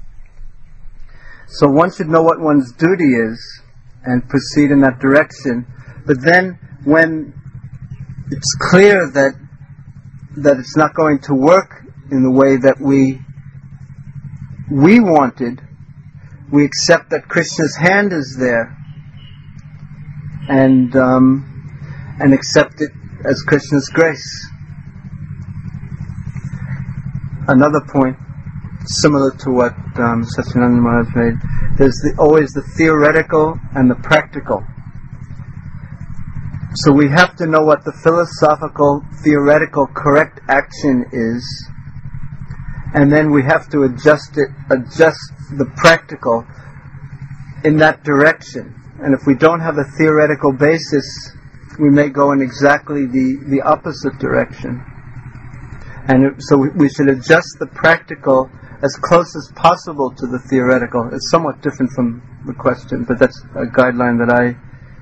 So one should know what one's duty is and proceed in that direction, but then when it's clear that it's not going to work in the way that we wanted, we accept that Krishna's hand is there, and accept it as Krishna's grace. Another point, similar to what Satchidananda Maharaj made, there's always the theoretical and the practical. So we have to know what the philosophical, theoretical, correct action is, and then we have to adjust the practical in that direction. And if we don't have a theoretical basis, we may go in exactly the opposite direction. And so we should adjust the practical as close as possible to the theoretical. It's somewhat different from the question, but that's a guideline that I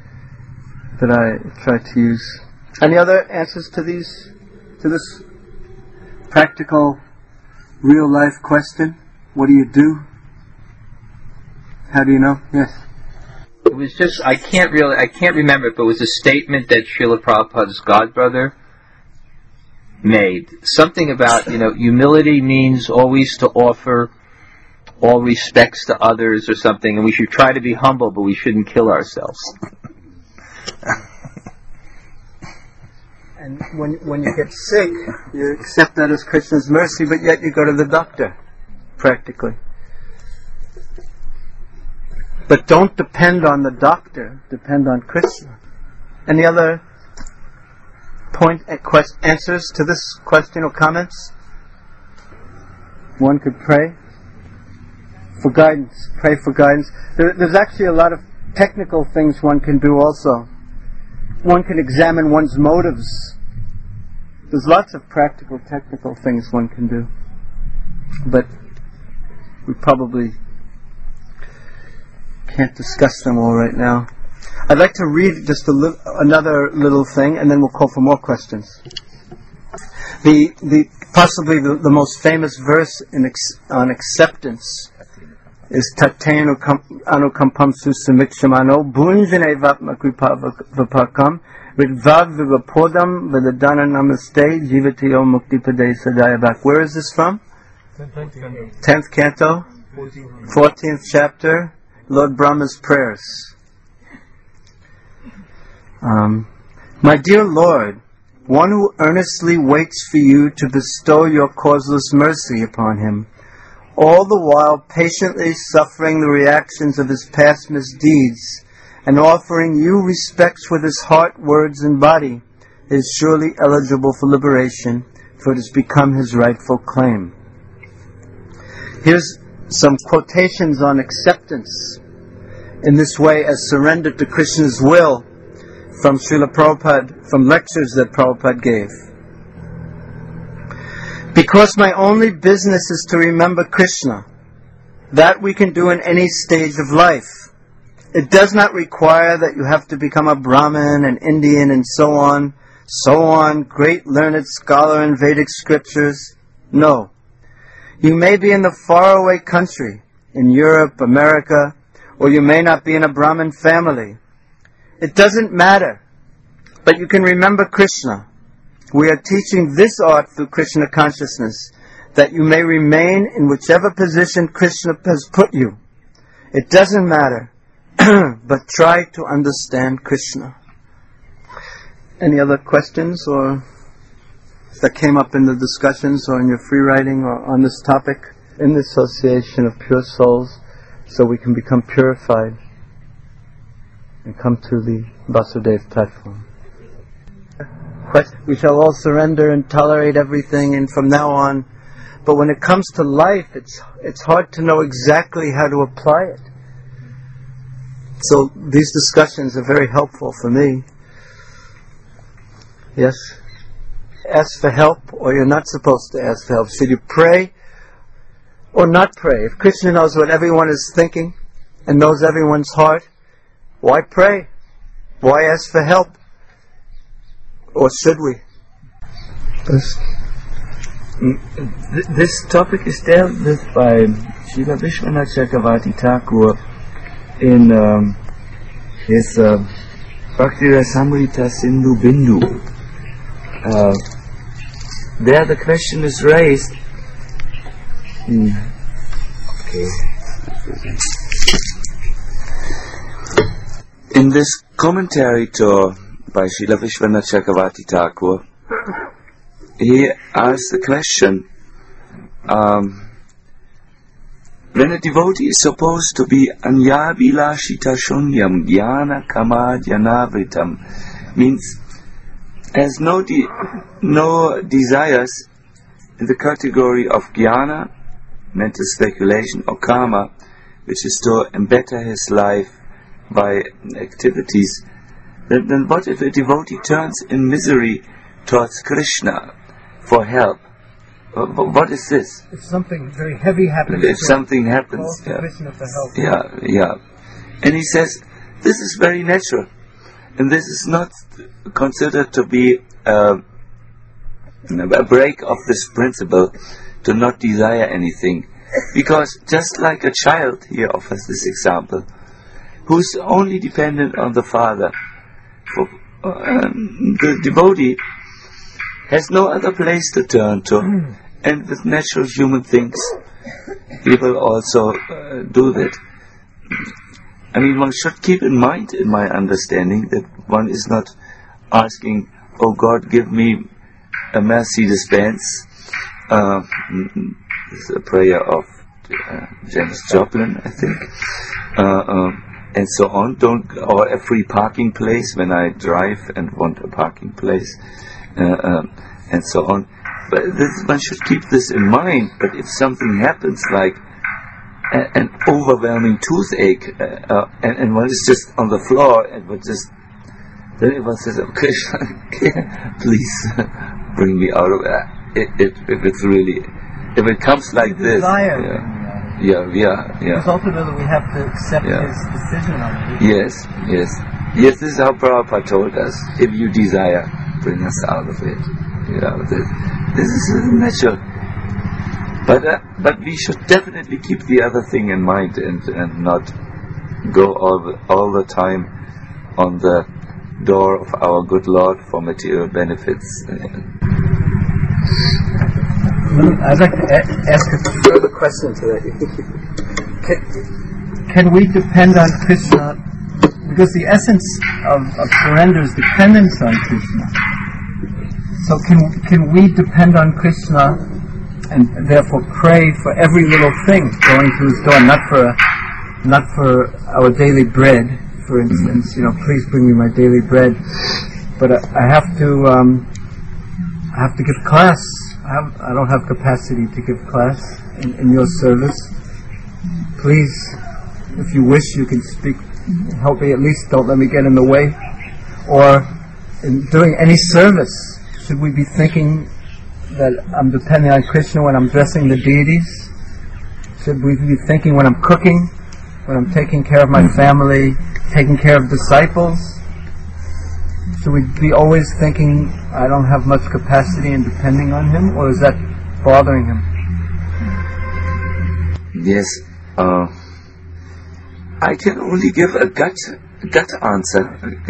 try to use. Any other answers to this practical, real life question? What do you do? How do you know? Yes. It was just, I can't remember if it was a statement that Srila Prabhupada's godbrother made. Something about, humility means always to offer all respects to others or something, and we should try to be humble, but we shouldn't kill ourselves. And when you get sick, you accept that as Krishna's mercy, but yet you go to the doctor, practically. But don't depend on the doctor, depend on Krishna. Any other answers to this question or comments? One could pray for guidance. Pray for guidance. There's actually a lot of technical things one can do also. One can examine one's motives. There's lots of practical, technical things one can do. But we probably can't discuss them all right now. I'd like to read just another little thing, and then we'll call for more questions. Possibly the most famous verse on acceptance is Tatenu anukampam susamikshimano bunjane vatmakripa vapakam vidvad vivapodam vidadana namaste jivatiyo muktipade sadayabak. Where is this from? 10th canto, 14th chapter, Lord Brahma's prayers. My dear Lord, one who earnestly waits for you to bestow your causeless mercy upon him, all the while patiently suffering the reactions of his past misdeeds, and offering you respects with his heart, words, and body, is surely eligible for liberation, for it has become his rightful claim. Here's some quotations on acceptance in this way as surrender to Krishna's will from Srila Prabhupada, from lectures that Prabhupada gave. Because my only business is to remember Krishna, that we can do in any stage of life. It does not require that you have to become a Brahmin, an Indian, and so on, great learned scholar in Vedic scriptures. No. You may be in the faraway country, in Europe, America, or you may not be in a Brahmin family. It doesn't matter, but you can remember Krishna. We are teaching this art through Krishna consciousness, that you may remain in whichever position Krishna has put you. It doesn't matter, but try to understand Krishna. Any other questions or that came up in the discussions or in your free writing or on this topic? In the association of pure souls, so we can become purified and come to the Vasudev platform. We shall all surrender and tolerate everything, and from now on, but when it comes to life, it's hard to know exactly how to apply it. So these discussions are very helpful for me. Yes? Ask for help, or you're not supposed to ask for help. Should you pray or not pray? If Krishna knows what everyone is thinking and knows everyone's heart, why pray? Why ask for help? Or should we? This topic is dealt with by Srila Vishwanath Chakravarti Thakur in his Bhakti Rasamrita Sindhu Bindu. There the question is raised. Okay. In this commentary to by Srila Vishwanath Chakravarti Thakur, he asks the question, when a devotee is supposed to be anyabhilashita shunyam jnana kamadyanavritam, means has no desires in the category of jnana, mental speculation, or karma, which is to embetter his life by activities, then what if a devotee turns in misery towards Krishna for help? What is this? If something very heavy happens, if something happens, to Krishna for help. Yeah. And he says, this is very natural. And this is not considered to be a break of this principle to not desire anything. Because just like a child, here offers this example, who's only dependent on the father, the devotee has no other place to turn to, and with natural human things, he will also do that. I mean, one should keep in mind, in my understanding, that one is not asking, oh God, give me a Mercedes-Benz. This is a prayer of Janis Joplin, I think. And so on, or a free parking place when I drive and want a parking place. and so on. But one should keep this in mind. But if something happens like an overwhelming toothache, and one is just on the floor, and one just, then everyone says, "Okay, please bring me out of that." If it comes like this, Because ultimately we have to accept his decision on it. Yes. This is how Prabhupada told us. If you desire, bring us out of it. This is natural. But we should definitely keep the other thing in mind and not go all the time on the door of our good Lord for material benefits. I'd like to ask a further question to that. Can we depend on Krishna? Because the essence of surrender is dependence on Krishna. So can we depend on Krishna and therefore pray for every little thing going to his door, not for our daily bread, for instance, please bring me my daily bread, but I have to give class. I don't have capacity to give class in your service. Please, if you wish, you can speak, help me, at least don't let me get in the way. Or in doing any service, should we be thinking that I'm depending on Krishna when I'm dressing the deities? Should we be thinking when I'm cooking, when I'm taking care of my family, taking care of disciples? Should we be always thinking I don't have much capacity and depending on him, or is that bothering him? Yes, I can only give a gut answer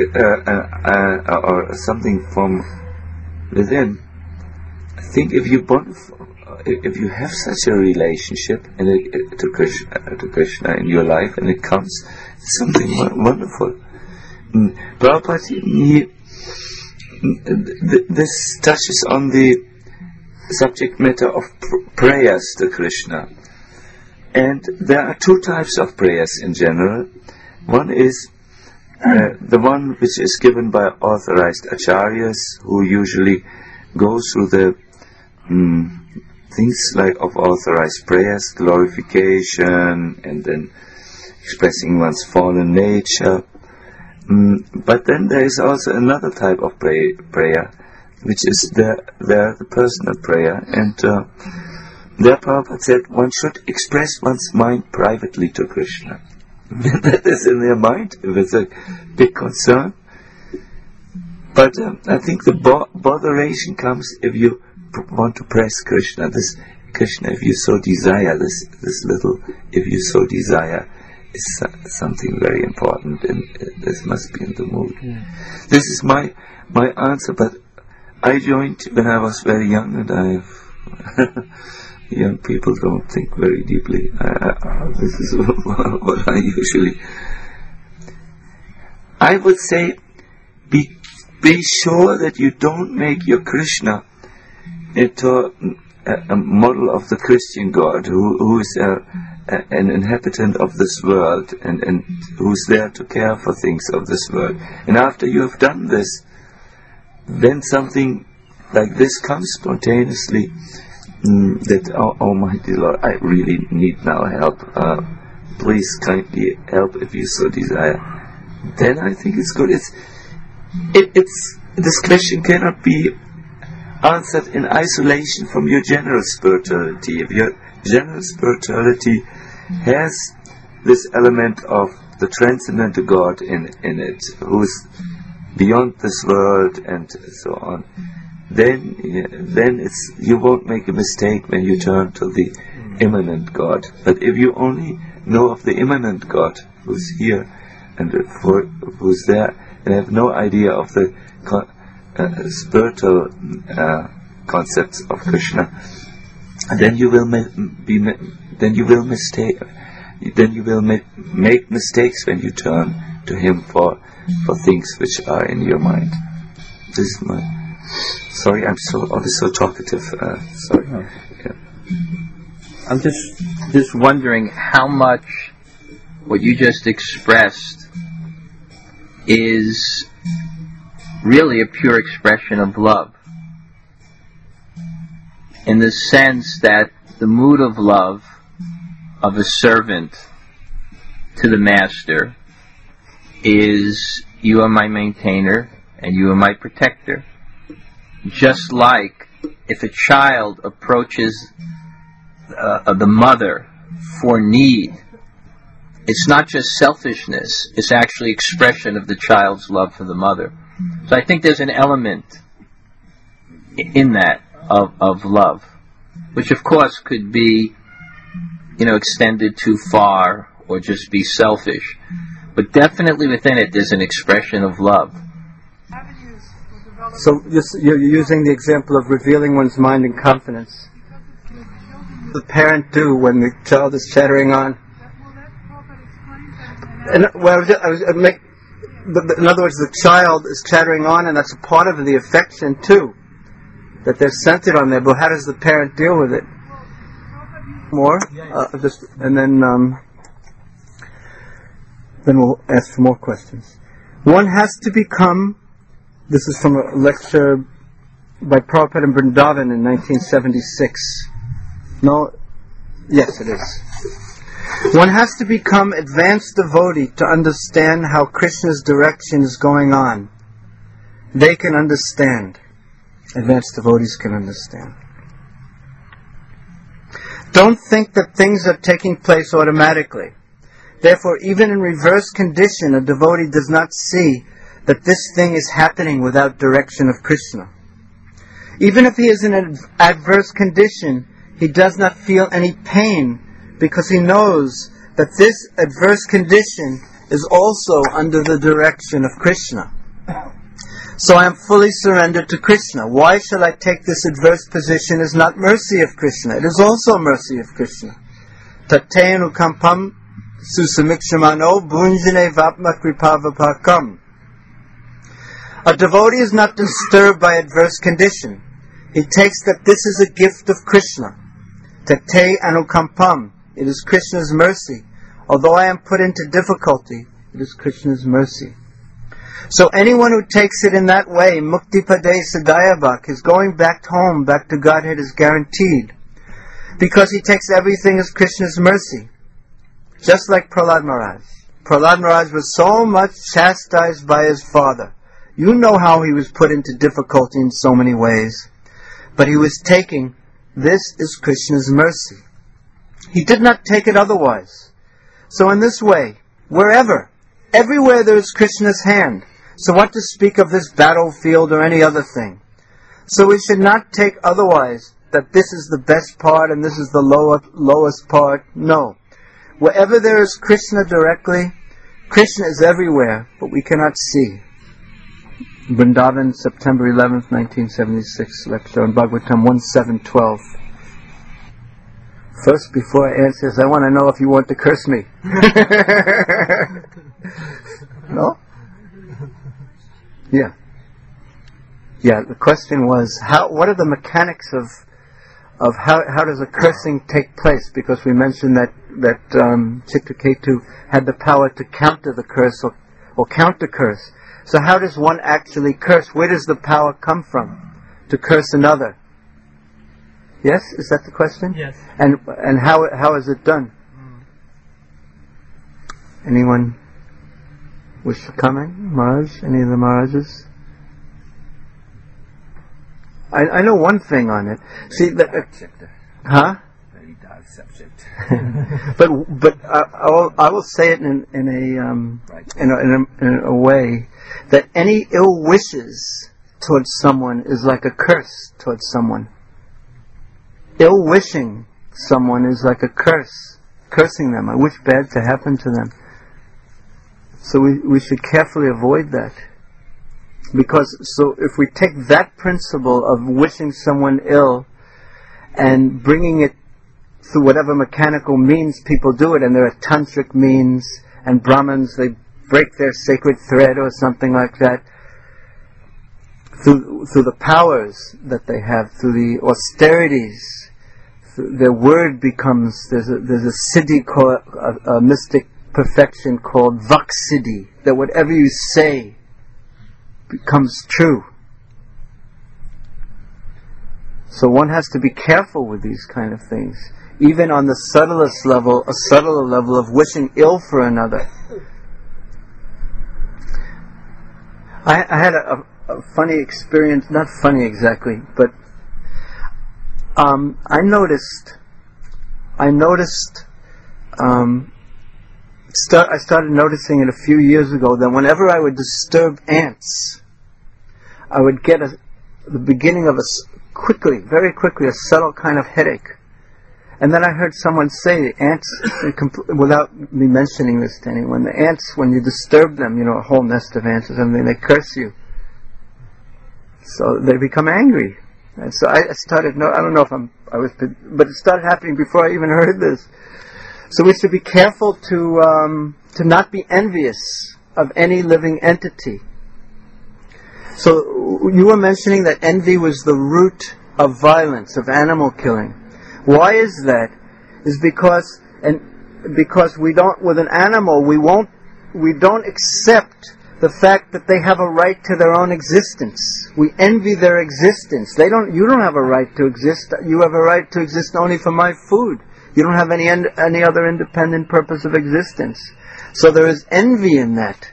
or something from within. I think if you have such a relationship to Krishna in your life, and it comes, it's something wonderful. Prabhupada, this touches on the subject matter of prayers to Krishna. And there are two types of prayers in general. One is the one which is given by authorized acharyas, who usually go through the things like of authorized prayers, glorification, and then expressing one's fallen nature. But then there is also another type of prayer, which is the personal prayer, and there Prabhupada said one should express one's mind privately to Krishna. That is in their mind, if it's a big concern. But I think the botheration comes if you want to press Krishna. Krishna, if you so desire, this little, if you so desire, is something very important, and this must be in the mood. Yeah. This is my answer, but I joined when I was very young, and young people don't think very deeply. This is what I usually. I would say, be sure that you don't make your Krishna into a model of the Christian God who is an inhabitant of this world and who's there to care for things of this world. And after you have done this, then something like this comes spontaneously, that, oh Almighty Lord, I really need now help. Please kindly help if you so desire. Then I think it's good. This question cannot be answered in isolation from your general spirituality. If your general spirituality has this element of the transcendental God in it, who's beyond this world and so on, then you won't make a mistake when you turn to the immanent God. But if you only know of the immanent God who's here and who's there, and have no idea of the spiritual concepts of Krishna, then you will make mistakes when you turn to Him for things which are in your mind. This is my. Sorry, I'm always so talkative. Sorry. Yeah. I'm just wondering how much what you just expressed is really a pure expression of love. in the sense that the mood of love of a servant to the master is, you are my maintainer and you are my protector. Just like if a child approaches the mother for need, it's not just selfishness, it's actually expression of the child's love for the mother. So I think there's an element in that of love, which of course could be, extended too far or just be selfish. But definitely within it there's an expression of love. So you're using the example of revealing one's mind in confidence. What does the parent do when the child is chattering on? In other words, the child is chattering on, and that's a part of the affection too, that they're centered on there. But how does the parent deal with it? More, and then we'll ask for more questions. One has to become. This is from a lecture by Prabhupada in Vrindavan in 1976. No, yes, it is. One has to become advanced devotee to understand how Krishna's direction is going on. They can understand. Advanced devotees can understand. Don't think that things are taking place automatically. Therefore, even in reverse condition, a devotee does not see that this thing is happening without direction of Krishna. Even if he is in an adverse condition, he does not feel any pain because he knows that this adverse condition is also under the direction of Krishna. So I am fully surrendered to Krishna. Why shall I take this adverse position as not mercy of Krishna? It is also mercy of Krishna. Tatenu kampam susamikshmano bhunjane vapma kripavapakam. A devotee is not disturbed by adverse condition. He takes that this is a gift of Krishna. Tate anukampam. It is Krishna's mercy. Although I am put into difficulty, it is Krishna's mercy. So anyone who takes it in that way, mukti pade sadayabak, his going back home, back to Godhead is guaranteed. Because he takes everything as Krishna's mercy. Just like Prahlad Maharaj. Prahlad Maharaj was so much chastised by his father. You know how he was put into difficulty in so many ways. But he was taking, this is Krishna's mercy. He did not take it otherwise. So in this way, wherever, everywhere there is Krishna's hand. So what to speak of this battlefield or any other thing? So we should not take otherwise, that this is the best part and this is the lowest part. No. Wherever there is Krishna directly, Krishna is everywhere, but we cannot see. Vrindavan, September 11th, 1976, lecture on Bhagavatam 1.7.12. First, before I answer this, I want to know if you want to curse me. No? Yeah. Yeah, the question was, what are the mechanics of how does a cursing take place? Because we mentioned that Chitraketu had the power to counter the curse or counter curse. So how does one actually curse? Where does the power come from to curse another? Yes? Is that the question? Yes. And how is it done? Anyone wish to comment? Maharaj? Any of the Maharajas? I know one thing on it. See, huh? Very dark subject. but I will say it in a way that any ill wishes towards someone is like a curse towards someone. Ill wishing someone is like a curse, cursing them. I wish bad to happen to them. So we should carefully avoid that. Because so if we take that principle of wishing someone ill and bringing it through whatever mechanical means people do it, and there are tantric means, and Brahmins, they break their sacred thread or something like that, through the powers that they have, through the austerities, their word becomes, there's a siddhi called, a mystic perfection called vaksiddhi, that whatever you say becomes true. So one has to be careful with these kind of things. Even on the subtlest level, a subtler level of wishing ill for another. I had a funny experience, not funny exactly, but I noticed I started noticing it a few years ago that whenever I would disturb ants, I would get the beginning of very quickly, a subtle kind of headache. And then I heard someone say, ants, without me mentioning this to anyone, the ants, when you disturb them, a whole nest of ants or something, they curse you. So they become angry. And so I started, I don't know if but it started happening before I even heard this. So we should be careful to not be envious of any living entity. So you were mentioning that envy was the root of violence, of animal killing. Why is that? Is because we don't, with an animal, we don't accept the fact that they have a right to their own existence. We envy their existence. You don't have a right to exist. You have a right to exist only for my food. You don't have any other independent purpose of existence. So there is envy in that.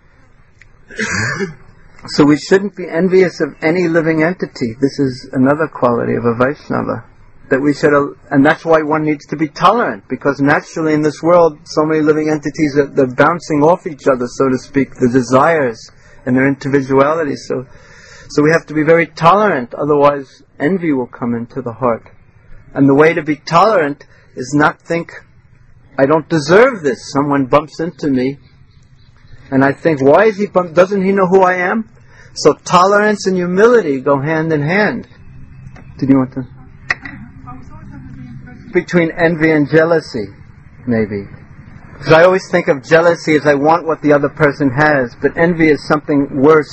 So we shouldn't be envious of any living entity. This is another quality of a Vaishnava. That we should, and that's why one needs to be tolerant, because naturally in this world, so many living entities they're bouncing off each other, so to speak, the desires and their individuality. So we have to be very tolerant, otherwise envy will come into the heart. And the way to be tolerant is not think, I don't deserve this. Someone bumps into me, and I think, why is he doesn't he know who I am? So tolerance and humility go hand in hand. Did you want to? Between envy and jealousy, maybe. Because I always think of jealousy as I want what the other person has, but envy is something worse.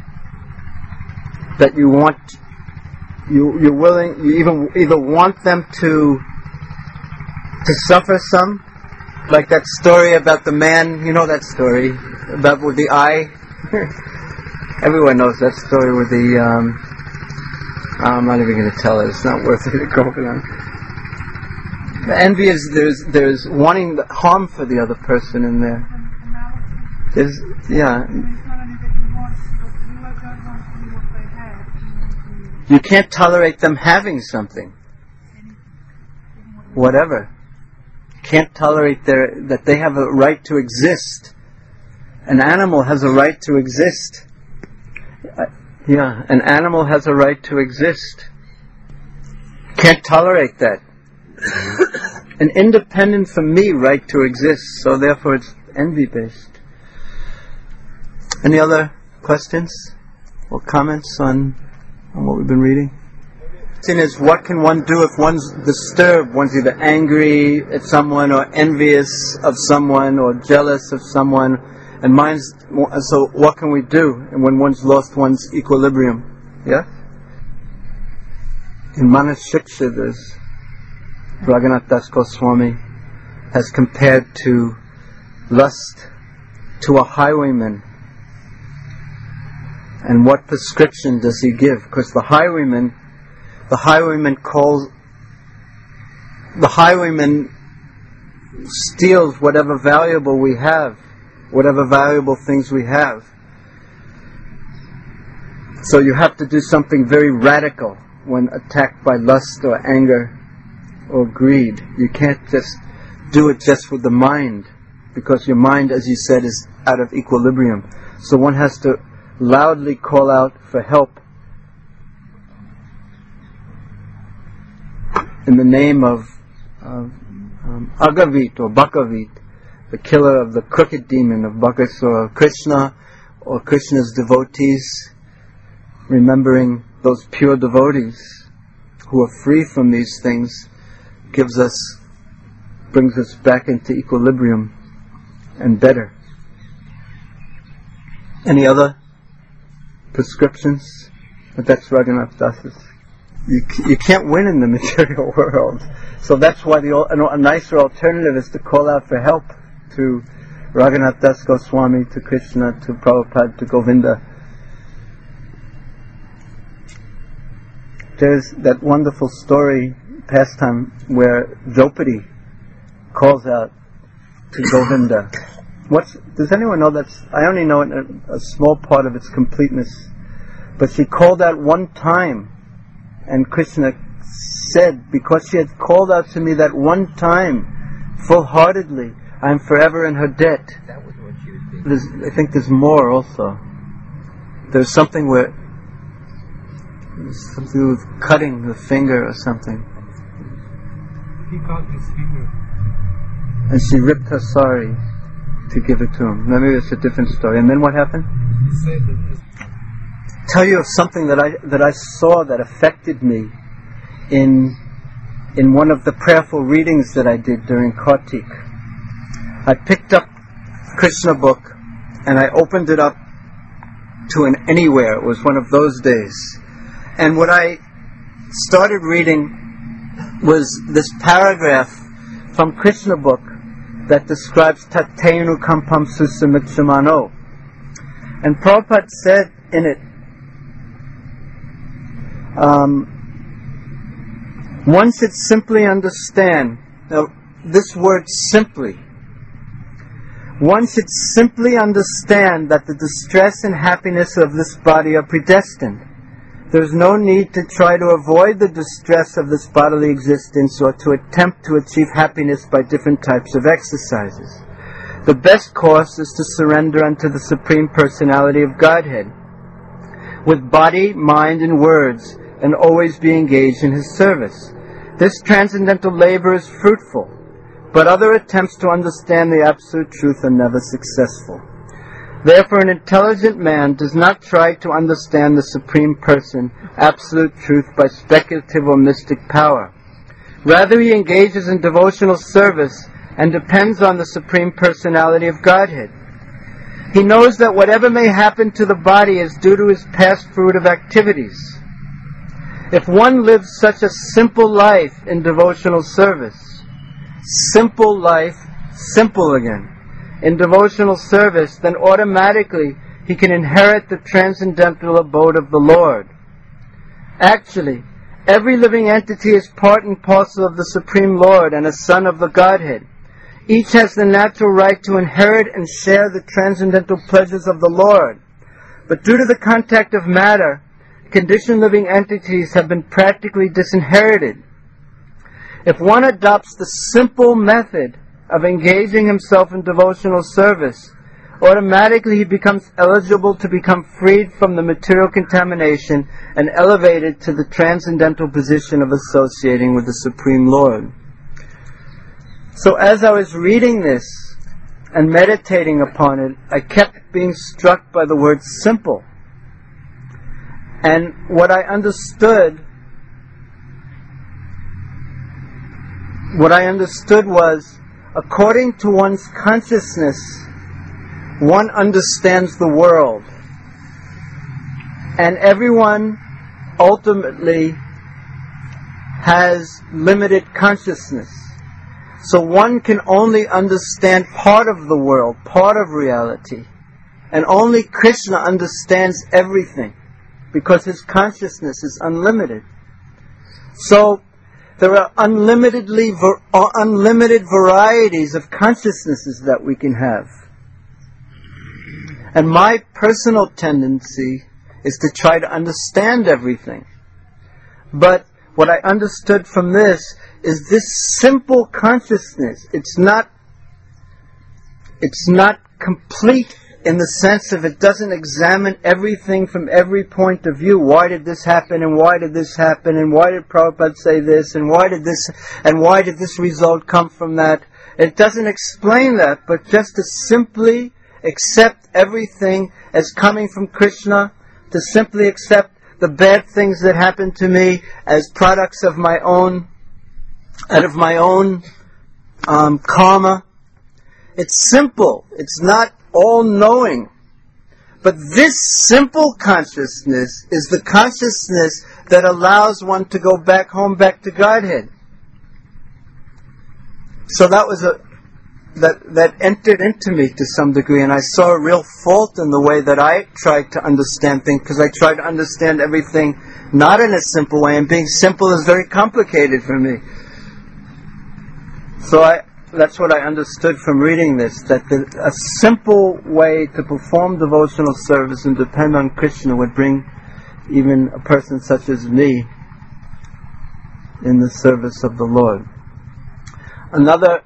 That you want, you're willing, you either want them to suffer some, like that story about the man, you know that story, about with the eye? Everyone knows that story with the, I'm not even going to tell it, it's not worth it to go on. Envy is there's wanting the harm for the other person in there. You can't tolerate them having something. Whatever. Can't tolerate that they have a right to exist. An animal has a right to exist. An animal has a right to exist. Can't tolerate that. An independent from me right to exist, so therefore it's envy-based. Any other questions or comments on what we've been reading? The question is, what can one do if one's disturbed? One's either angry at someone or envious of someone or jealous of someone, and so what can we do? And when one's lost one's equilibrium, yeah? In Manashiksha, there's Raghunath Das Goswami has compared to lust to a highwayman. And what prescription does he give? Because the highwayman steals whatever valuable we have, whatever valuable things we have. So you have to do something very radical when attacked by lust or anger or greed. You can't just do it just with the mind, because your mind, as you said, is out of equilibrium. So one has to loudly call out for help in the name of Agavit or Bakavit, the killer of the crooked demon of Bakasura, Krishna or Krishna's devotees, remembering those pure devotees who are free from these things, brings us back into equilibrium and better. Any other prescriptions? But that's Raghunath Das's. You can't win in the material world. So that's why a nicer alternative is to call out for help to Raghunath Das Goswami, to Krishna, to Prabhupada, to Govinda. there's that wonderful story, pastime, where Draupadi calls out to Govinda. Does anyone know that? I only know a small part of its completeness. But she called out one time, and Krishna said, because she had called out to me that one time, full-heartedly, I am forever in her debt. That was what she was thinking. I think there's more also. There's something where, something with cutting the finger or something. He cut his finger. And she ripped her sari to give it to him. Maybe it's a different story. And then what happened? He said that. Tell you of something that I saw that affected me in one of the prayerful readings that I did during Kartik. I picked up Krishna book and I opened it up to an anywhere. It was one of those days. And what I started reading was this paragraph from Krishna book that describes Tatenu Kampam Susamiksamano. And Prabhupada said in it, one should simply understand, now this word simply, one should simply understand that the distress and happiness of this body are predestined. There is no need to try to avoid the distress of this bodily existence or to attempt to achieve happiness by different types of exercises. The best course is to surrender unto the Supreme Personality of Godhead with body, mind, and words, and always be engaged in His service. This transcendental labor is fruitful, but other attempts to understand the absolute truth are never successful. Therefore, an intelligent man does not try to understand the Supreme Person, absolute truth, by speculative or mystic power. Rather, he engages in devotional service and depends on the Supreme Personality of Godhead. He knows that whatever may happen to the body is due to his past fruitive activities. If one lives such a simple life in devotional service, simple life, simple again, in devotional service, then automatically he can inherit the transcendental abode of the Lord. Actually, every living entity is part and parcel of the Supreme Lord and a son of the Godhead. Each has the natural right to inherit and share the transcendental pleasures of the Lord. But due to the contact of matter, conditioned living entities have been practically disinherited. If one adopts the simple method of engaging himself in devotional service, automatically he becomes eligible to become freed from the material contamination and elevated to the transcendental position of associating with the Supreme Lord. So as I was reading this and meditating upon it, I kept being struck by the word simple. And what I understood was, according to one's consciousness, one understands the world. And everyone ultimately has limited consciousness. So one can only understand part of the world, part of reality. And only Krishna understands everything, because his consciousness is unlimited. So there are unlimited varieties of consciousnesses that we can have. And my personal tendency is to try to understand everything. But what I understood from this is this simple consciousness. It's not complete in the sense of it doesn't examine everything from every point of view. Why did this happen, and why did this happen, and why did Prabhupada say this, and why did this result come from that? It doesn't explain that, but just to simply accept everything as coming from Krishna, to simply accept the bad things that happen to me as products of my own, out of my own karma. It's simple. It's not all-knowing. But this simple consciousness is the consciousness that allows one to go back home, back to Godhead. So that was that entered into me to some degree, and I saw a real fault in the way that I tried to understand things, because I tried to understand everything not in a simple way, and being simple is very complicated for me. So that's what I understood from reading this, that a simple way to perform devotional service and depend on Krishna would bring even a person such as me in the service of the Lord. Another,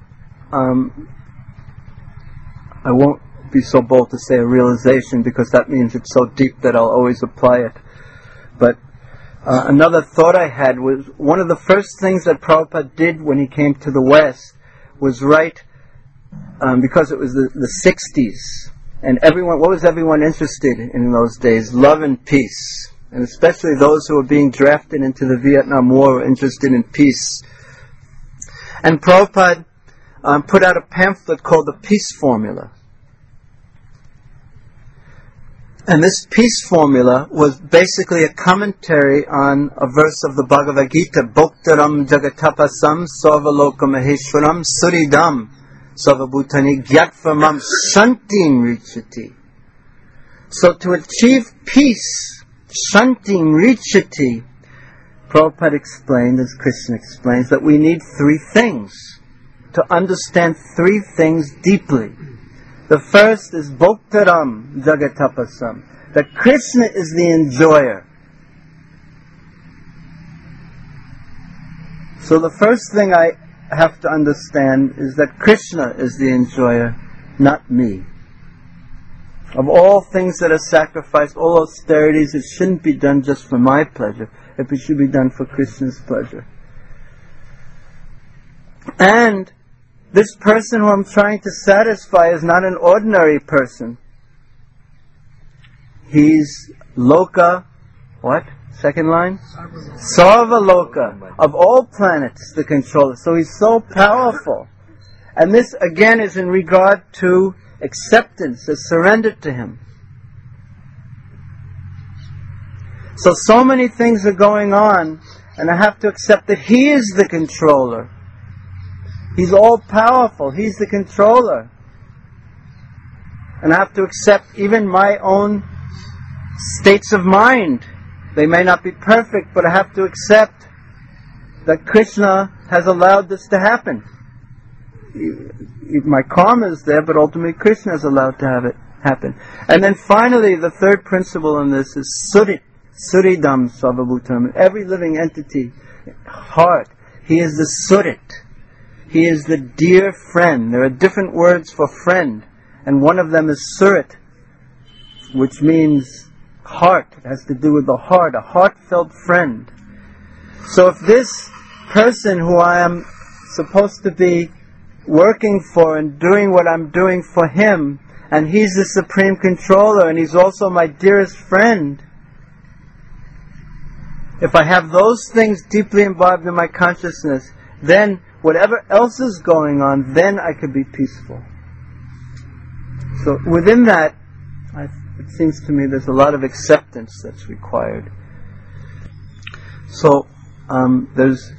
I won't be so bold to say a realization, because that means it's so deep that I'll always apply it. But another thought I had was, one of the first things that Prabhupada did when he came to the West was write, because it was the 60s, and what was everyone interested in those days? Love and peace. And especially those who were being drafted into the Vietnam War were interested in peace. And Prabhupada put out a pamphlet called the Peace Formula. And this peace formula was basically a commentary on a verse of the Bhagavad Gita, Bhoktaram Jagatapasam Sarvaloka Maheshwaram Suridam Sarvabhutani Gyattvamam Shantim Richati. So to achieve peace, Shantim Richati, Prabhupada explained, as Krishna explains, that we need three things to understand three things deeply. The first is Bhoktaram Jagatapasam, that Krishna is the enjoyer. So the first thing I have to understand is that Krishna is the enjoyer, not me. Of all things that are sacrificed, all austerities, it shouldn't be done just for my pleasure. It should be done for Krishna's pleasure. And this person who I'm trying to satisfy is not an ordinary person. He's Loka, what? Second line? Sarvaloka, of all planets, the controller. So he's so powerful. And this again is in regard to acceptance, a surrender to him. So many things are going on, and I have to accept that he is the controller. He's all powerful. He's the controller. And I have to accept even my own states of mind. They may not be perfect, but I have to accept that Krishna has allowed this to happen. My karma is there, but ultimately Krishna has allowed to have it happen. And then finally, the third principle in this is Suridam Sarvabhutam. Every living entity, heart, he is the Surit. He is the dear friend. There are different words for friend, and one of them is Surit, which means heart. It has to do with the heart, a heartfelt friend. So if this person who I am supposed to be working for and doing what I'm doing for him, and he's the supreme controller, and he's also my dearest friend, if I have those things deeply imbibed in my consciousness, then whatever else is going on, then I could be peaceful. So within that, it seems to me there's a lot of acceptance that's required. So there's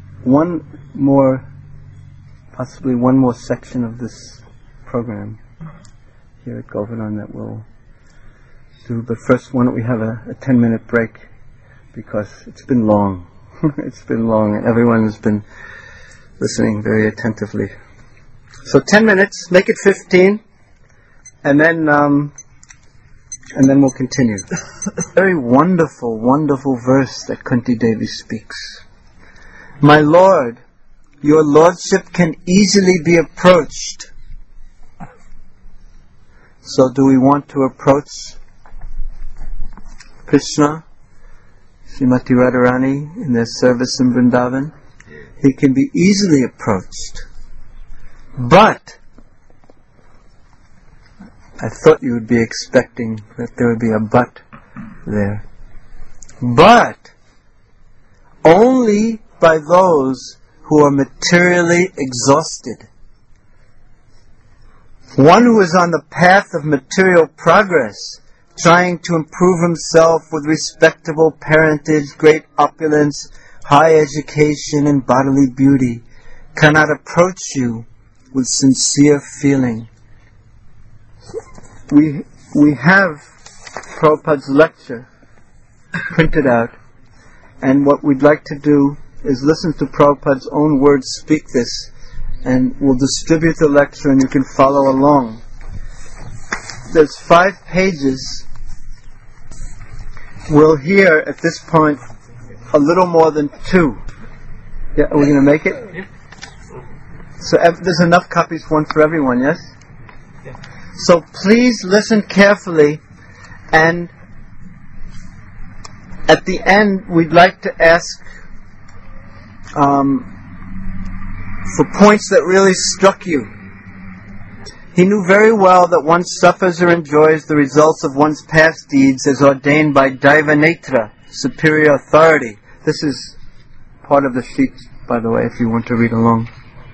possibly one more section of this program here at Govardhan that we'll do. But first, why don't we have a 10-minute break, because it's been long. It's been long, and everyone has been listening very attentively. So 10 minutes, make it 15, and then we'll continue. Very wonderful, wonderful verse that Kunti Devi speaks. My Lord, your Lordship can easily be approached. So do we want to approach Krishna, Srimati Radharani in their service in Vrindavan? He can be easily approached. But I thought you would be expecting that there would be a but there. But only by those who are materially exhausted. One who is on the path of material progress, trying to improve himself with respectable parentage, great opulence, high education, and bodily beauty, cannot approach you with sincere feeling. We have Prabhupada's lecture printed out, and what we'd like to do is listen to Prabhupada's own words speak this, and we'll distribute the lecture and you can follow along. There's 5 pages. We'll hear at this point a little more than 2. Yeah, are we going to make it? Yeah. So there's enough copies, one for everyone, yes? Yeah. So please listen carefully, and at the end we'd like to ask for points that really struck you. He knew very well that one suffers or enjoys the results of one's past deeds as ordained by Daivanetra, superior authority. This is part of the sheet, by the way, if you want to read along.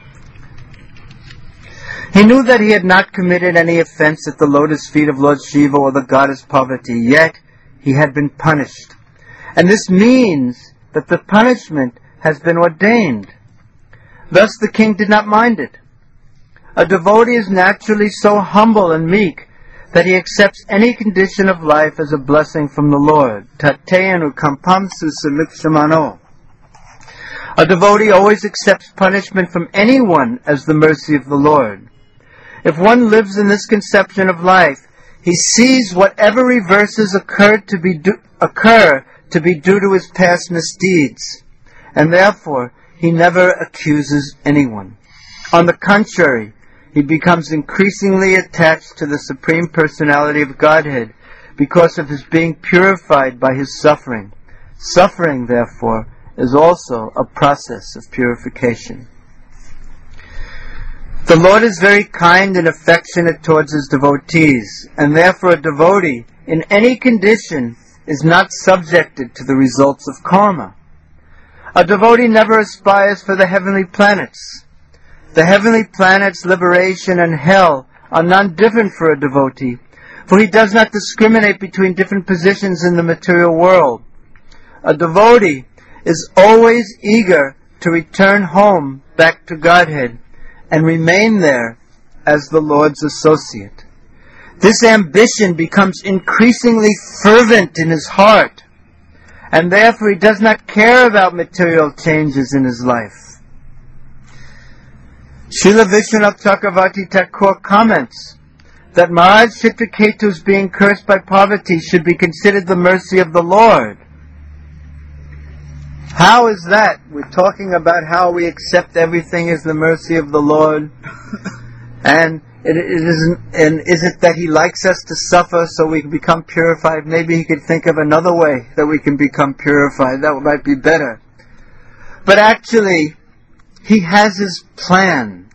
He knew that he had not committed any offense at the lotus feet of Lord Shiva or the goddess Parvati, yet he had been punished. And this means that the punishment has been ordained. Thus the king did not mind it. A devotee is naturally so humble and meek that he accepts any condition of life as a blessing from the Lord. Tateyanu kampamsu samikshmano. A devotee always accepts punishment from anyone as the mercy of the Lord. If one lives in this conception of life, he sees whatever reverses occur to be due to his past misdeeds, and therefore he never accuses anyone. On the contrary, he becomes increasingly attached to the Supreme Personality of Godhead because of his being purified by his suffering. Suffering, therefore, is also a process of purification. The Lord is very kind and affectionate towards his devotees, and therefore a devotee, in any condition, is not subjected to the results of karma. A devotee never aspires for the heavenly planets. The heavenly planets, liberation, and hell are none different for a devotee, for he does not discriminate between different positions in the material world. A devotee is always eager to return home back to Godhead and remain there as the Lord's associate. This ambition becomes increasingly fervent in his heart, and therefore he does not care about material changes in his life. Srila Vishwanath Chakravarti Thakur comments that Maharaj Chitraketu's being cursed by Parvati should be considered the mercy of the Lord. How is that? We're talking about how we accept everything as the mercy of the Lord, and is it that he likes us to suffer so we can become purified? Maybe he could think of another way that we can become purified. That might be better. But actually, he has his plan.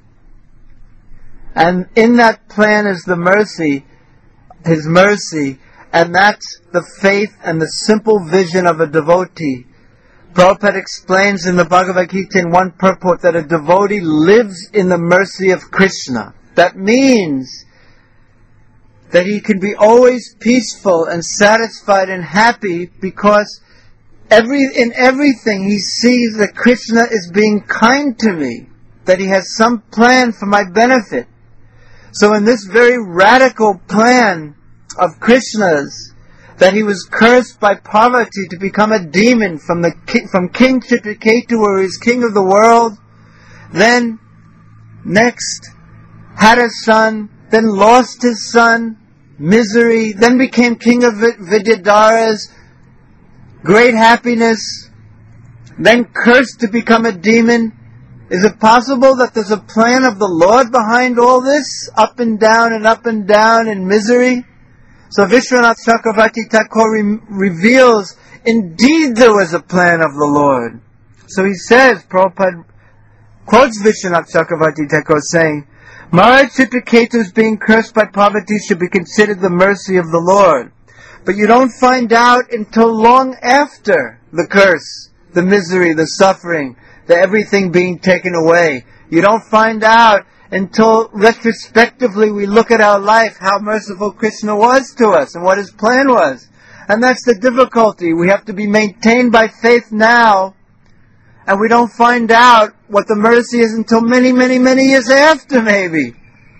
And in that plan is the mercy, his mercy, and that's the faith and the simple vision of a devotee. Prabhupada explains in the Bhagavad Gita in one purport that a devotee lives in the mercy of Krishna. That means that he can be always peaceful and satisfied and happy because in everything he sees that Krishna is being kind to me, that he has some plan for my benefit. So in this very radical plan of Krishna's, that he was cursed by Parvati to become a demon from King Chitraketu, where he was king of the world, then next had a son, then lost his son, misery, then became king of Vidyadharas, great happiness, then cursed to become a demon. Is it possible that there's a plan of the Lord behind all this? Up and down in misery? So Vishwanath Chakravarti Thakur reveals, indeed there was a plan of the Lord. So he says, Prabhupada quotes Vishwanath Chakravarti Thakur saying, Maharaj Chitraketu's being cursed by Parvati should be considered the mercy of the Lord. But you don't find out until long after the curse, the misery, the suffering, the everything being taken away. You don't find out until retrospectively we look at our life, how merciful Krishna was to us and what his plan was. And that's the difficulty. We have to be maintained by faith now and we don't find out what the mercy is until many, many, many years after, maybe.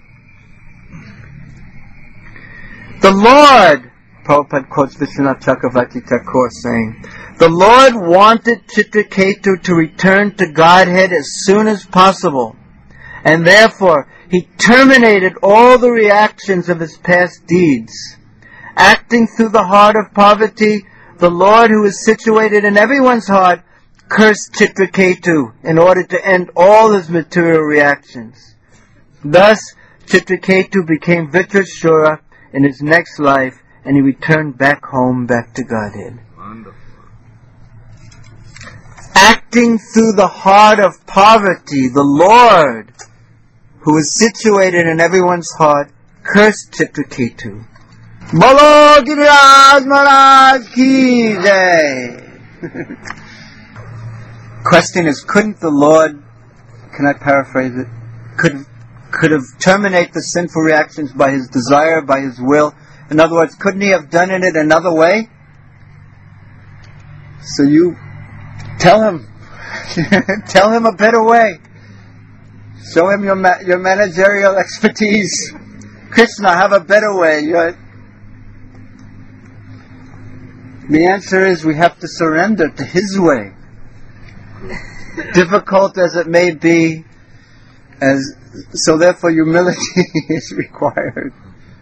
The Lord, Prabhupada quotes Vishwanath Chakravarti Thakur saying, the Lord wanted Chitraketu to return to Godhead as soon as possible, and therefore he terminated all the reactions of his past deeds. Acting through the heart of Parvati, the Lord, who is situated in everyone's heart, cursed Chitraketu in order to end all his material reactions. Thus, Chitraketu became Vitrashura in his next life, and he returned back home, back to Godhead. Wonderful. Acting through the heart of Parvati, the Lord, who is situated in everyone's heart, cursed Chitraketu. Bolo Giriraj Maharaj ki jai. Question is, couldn't the Lord, can I paraphrase it, could have terminated the sinful reactions by his desire, by his will? In other words, couldn't he have done it another way? So you tell him. Tell him a better way. Show him your managerial expertise. Krishna, have a better way. The answer is we have to surrender to his way. Difficult as it may be, so therefore humility is required.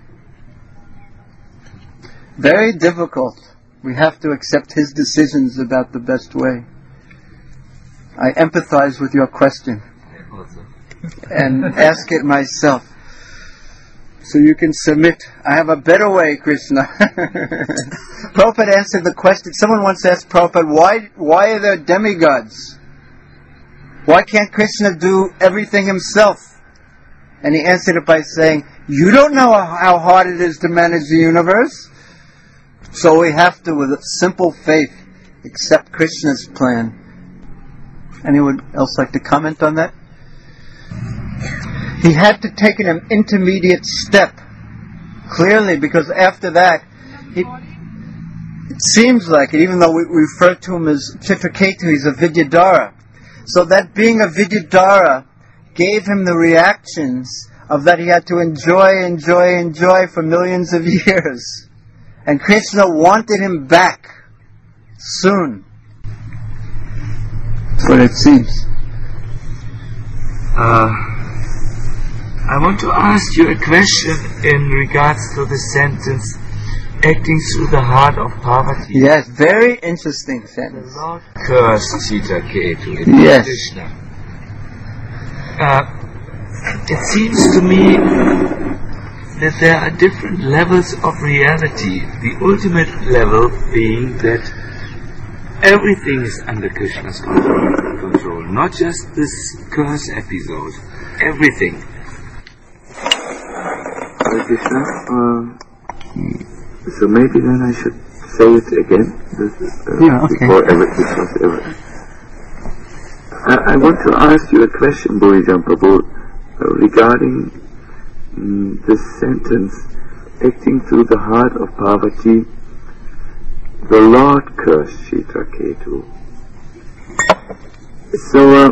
Very difficult. We have to accept his decisions about the best way. I empathize with your question and ask it myself. So you can submit, I have a better way, Krishna. Prabhupada answered the question. Someone once asked Prabhupada, why are there demigods? Why can't Krishna do everything himself? And he answered it by saying, you don't know how hard it is to manage the universe. So we have to, with simple faith, accept Krishna's plan. Anyone else like to comment on that? He had to take an intermediate step, clearly, because after that, it seems like it, even though we refer to him as Chitraketu, he's a Vidyadhara. So that being a Vidyadhara gave him the reactions of that he had to enjoy for millions of years. And Krishna wanted him back soon. That's what it seems. I want to ask you a question in regards to the sentence, acting through the heart of Parvati. Yes, very interesting sentence. The Lord cursed Chitraketu. Yes. Krishna. It seems to me that there are different levels of reality. The ultimate level being that everything is under Krishna's control, not just this curse episode. Everything. Krishna, so maybe then I should say it again before everything was ever. I want to ask you a question, Bhurijam Prabhu, regarding this sentence, acting through the heart of Parvati, the Lord cursed Chitraketu. So,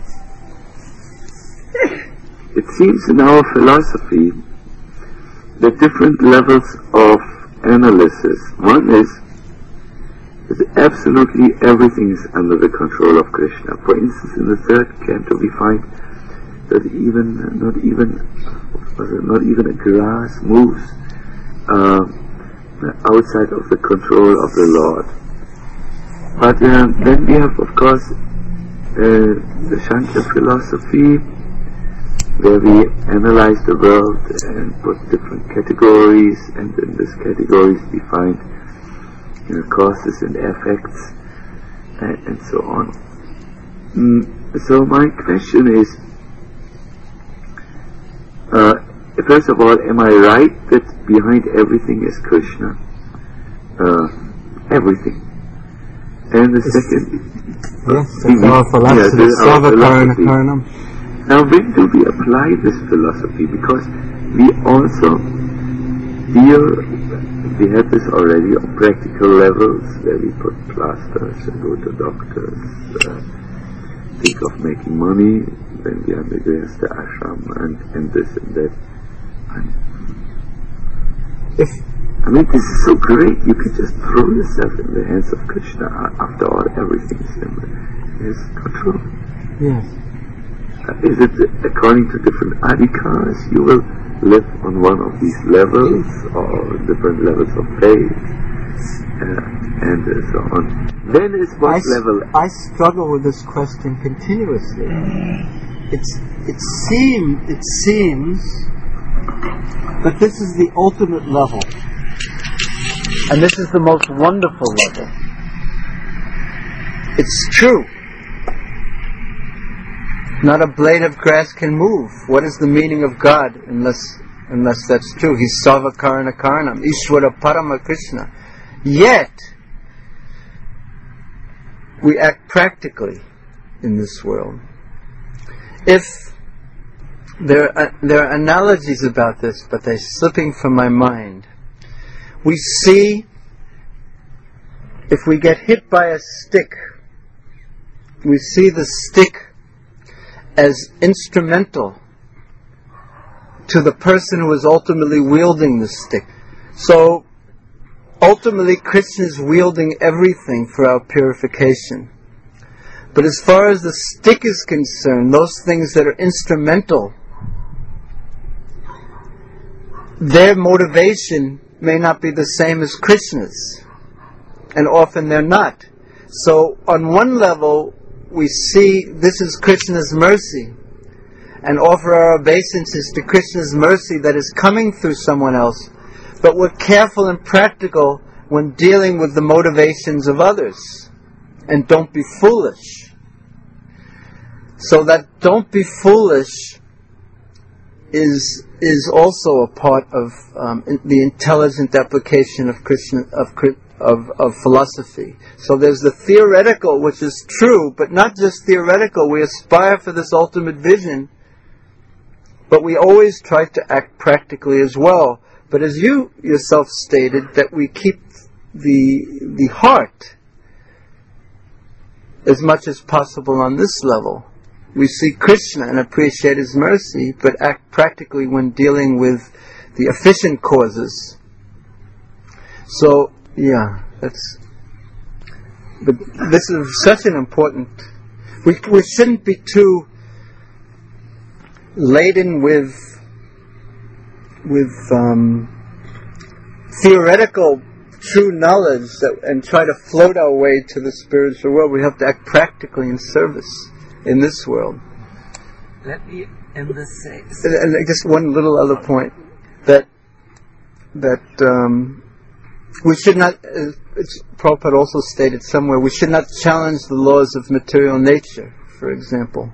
it seems in our philosophy the different levels of analysis. One is that absolutely everything is under the control of Krishna. For instance, in the third canto we find that not even a grass moves outside of the control of the Lord. But then we have, of course, the Sankhya philosophy, where we analyze the world and put different categories, and in these categories we find causes and effects, and so on. So my question is, first of all, am I right that behind everything is Krishna? Everything. And the second... Yes, that's our philosophy. Now, when do we apply this philosophy? Because we also we have this already on practical levels, where we put plasters and go to doctors, think of making money, then we are the Grihastha ashram and this and that. I mean, this is so great. You can just throw yourself in the hands of Krishna. After all, everything is in his control. Yes. Is it according to different adhikas? You will live on one of these levels, or different levels of faith, and so on. Then is what level? I struggle with this question continuously. It seems that this is the ultimate level, and this is the most wonderful level. It's true. Not a blade of grass can move. What is the meaning of God unless that's true? He's Sarva Karana Karanam, Ishvara Parama Krishna. Yet, we act practically in this world. If there are analogies about this, but they're slipping from my mind. We see, if we get hit by a stick, we see the stick as instrumental to the person who is ultimately wielding the stick. So, ultimately Krishna is wielding everything for our purification. But as far as the stick is concerned, those things that are instrumental, their motivation may not be the same as Krishna's. And often they're not. So, on one level, we see this is Krishna's mercy and offer our obeisances to Krishna's mercy that is coming through someone else. But we're careful and practical when dealing with the motivations of others. And don't be foolish. So that don't be foolish is also a part of the intelligent application of Krishna, of philosophy. So there's the theoretical, which is true, but not just theoretical. We aspire for this ultimate vision, but we always try to act practically as well. But as you yourself stated, that we keep the heart as much as possible on this level. We see Krishna and appreciate his mercy, but act practically when dealing with the efficient causes. So, yeah, but this is such an important, we shouldn't be too laden with theoretical true knowledge and try to float our way to the spiritual world. We have to act practically in service in this world. Let me end the same. And just one little other point, that we should not, Prabhupada also stated somewhere, we should not challenge the laws of material nature, for example.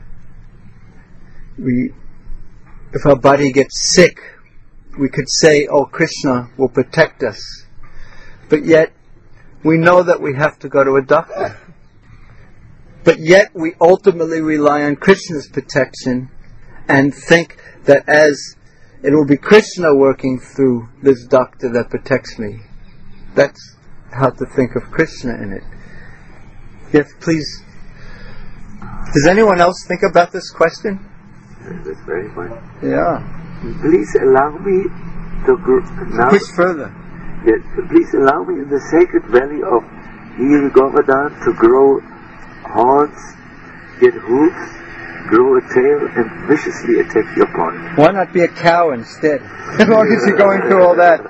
If our body gets sick, we could say, oh, Krishna will protect us. But yet, we know that we have to go to a doctor. But yet, we ultimately rely on Krishna's protection and think that as it will be Krishna working through this doctor that protects me. That's how to think of Krishna in it. Yes, please. Does anyone else think about this question? That's very fine. Yeah. Please allow me to now. Push further. Yes, please allow me in the sacred valley of Giri Govardhan to grow horns, get hoofs, grow a tail, and viciously attack your pond. Why not be a cow instead? As long as you're going through all that.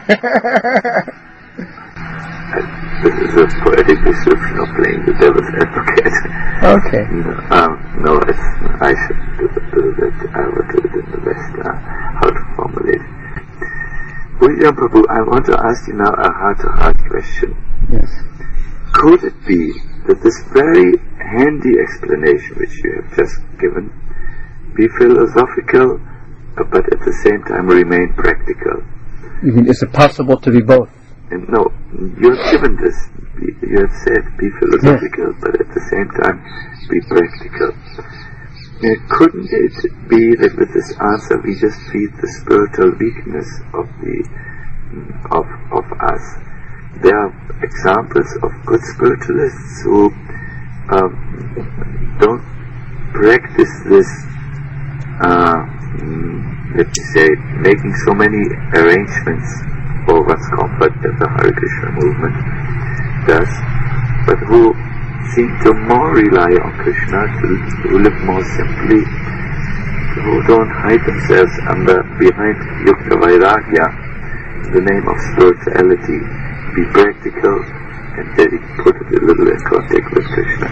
This is a poetic description of playing the devil's advocate. Okay. No, I should do that. I will do it in the best how to formulate. William Prabhu, I want to ask you now a heart-to-heart question. Yes. Could it be that this very handy explanation which you have just given be philosophical, but at the same time remain practical? Is it possible to be both? And no, you have given this. You have said be philosophical, but at the same time be practical. Couldn't it be that with this answer we just feed the spiritual weakness of us? There are examples of good spiritualists who practice this, let me say, making so many arrangements for what's comfort that the Hare Krishna movement does, but who seem to more rely on Krishna, to live more simply, who don't hide themselves behind Yukta Vairagya, in the name of spirituality, be practical and put it a little in contact with Krishna.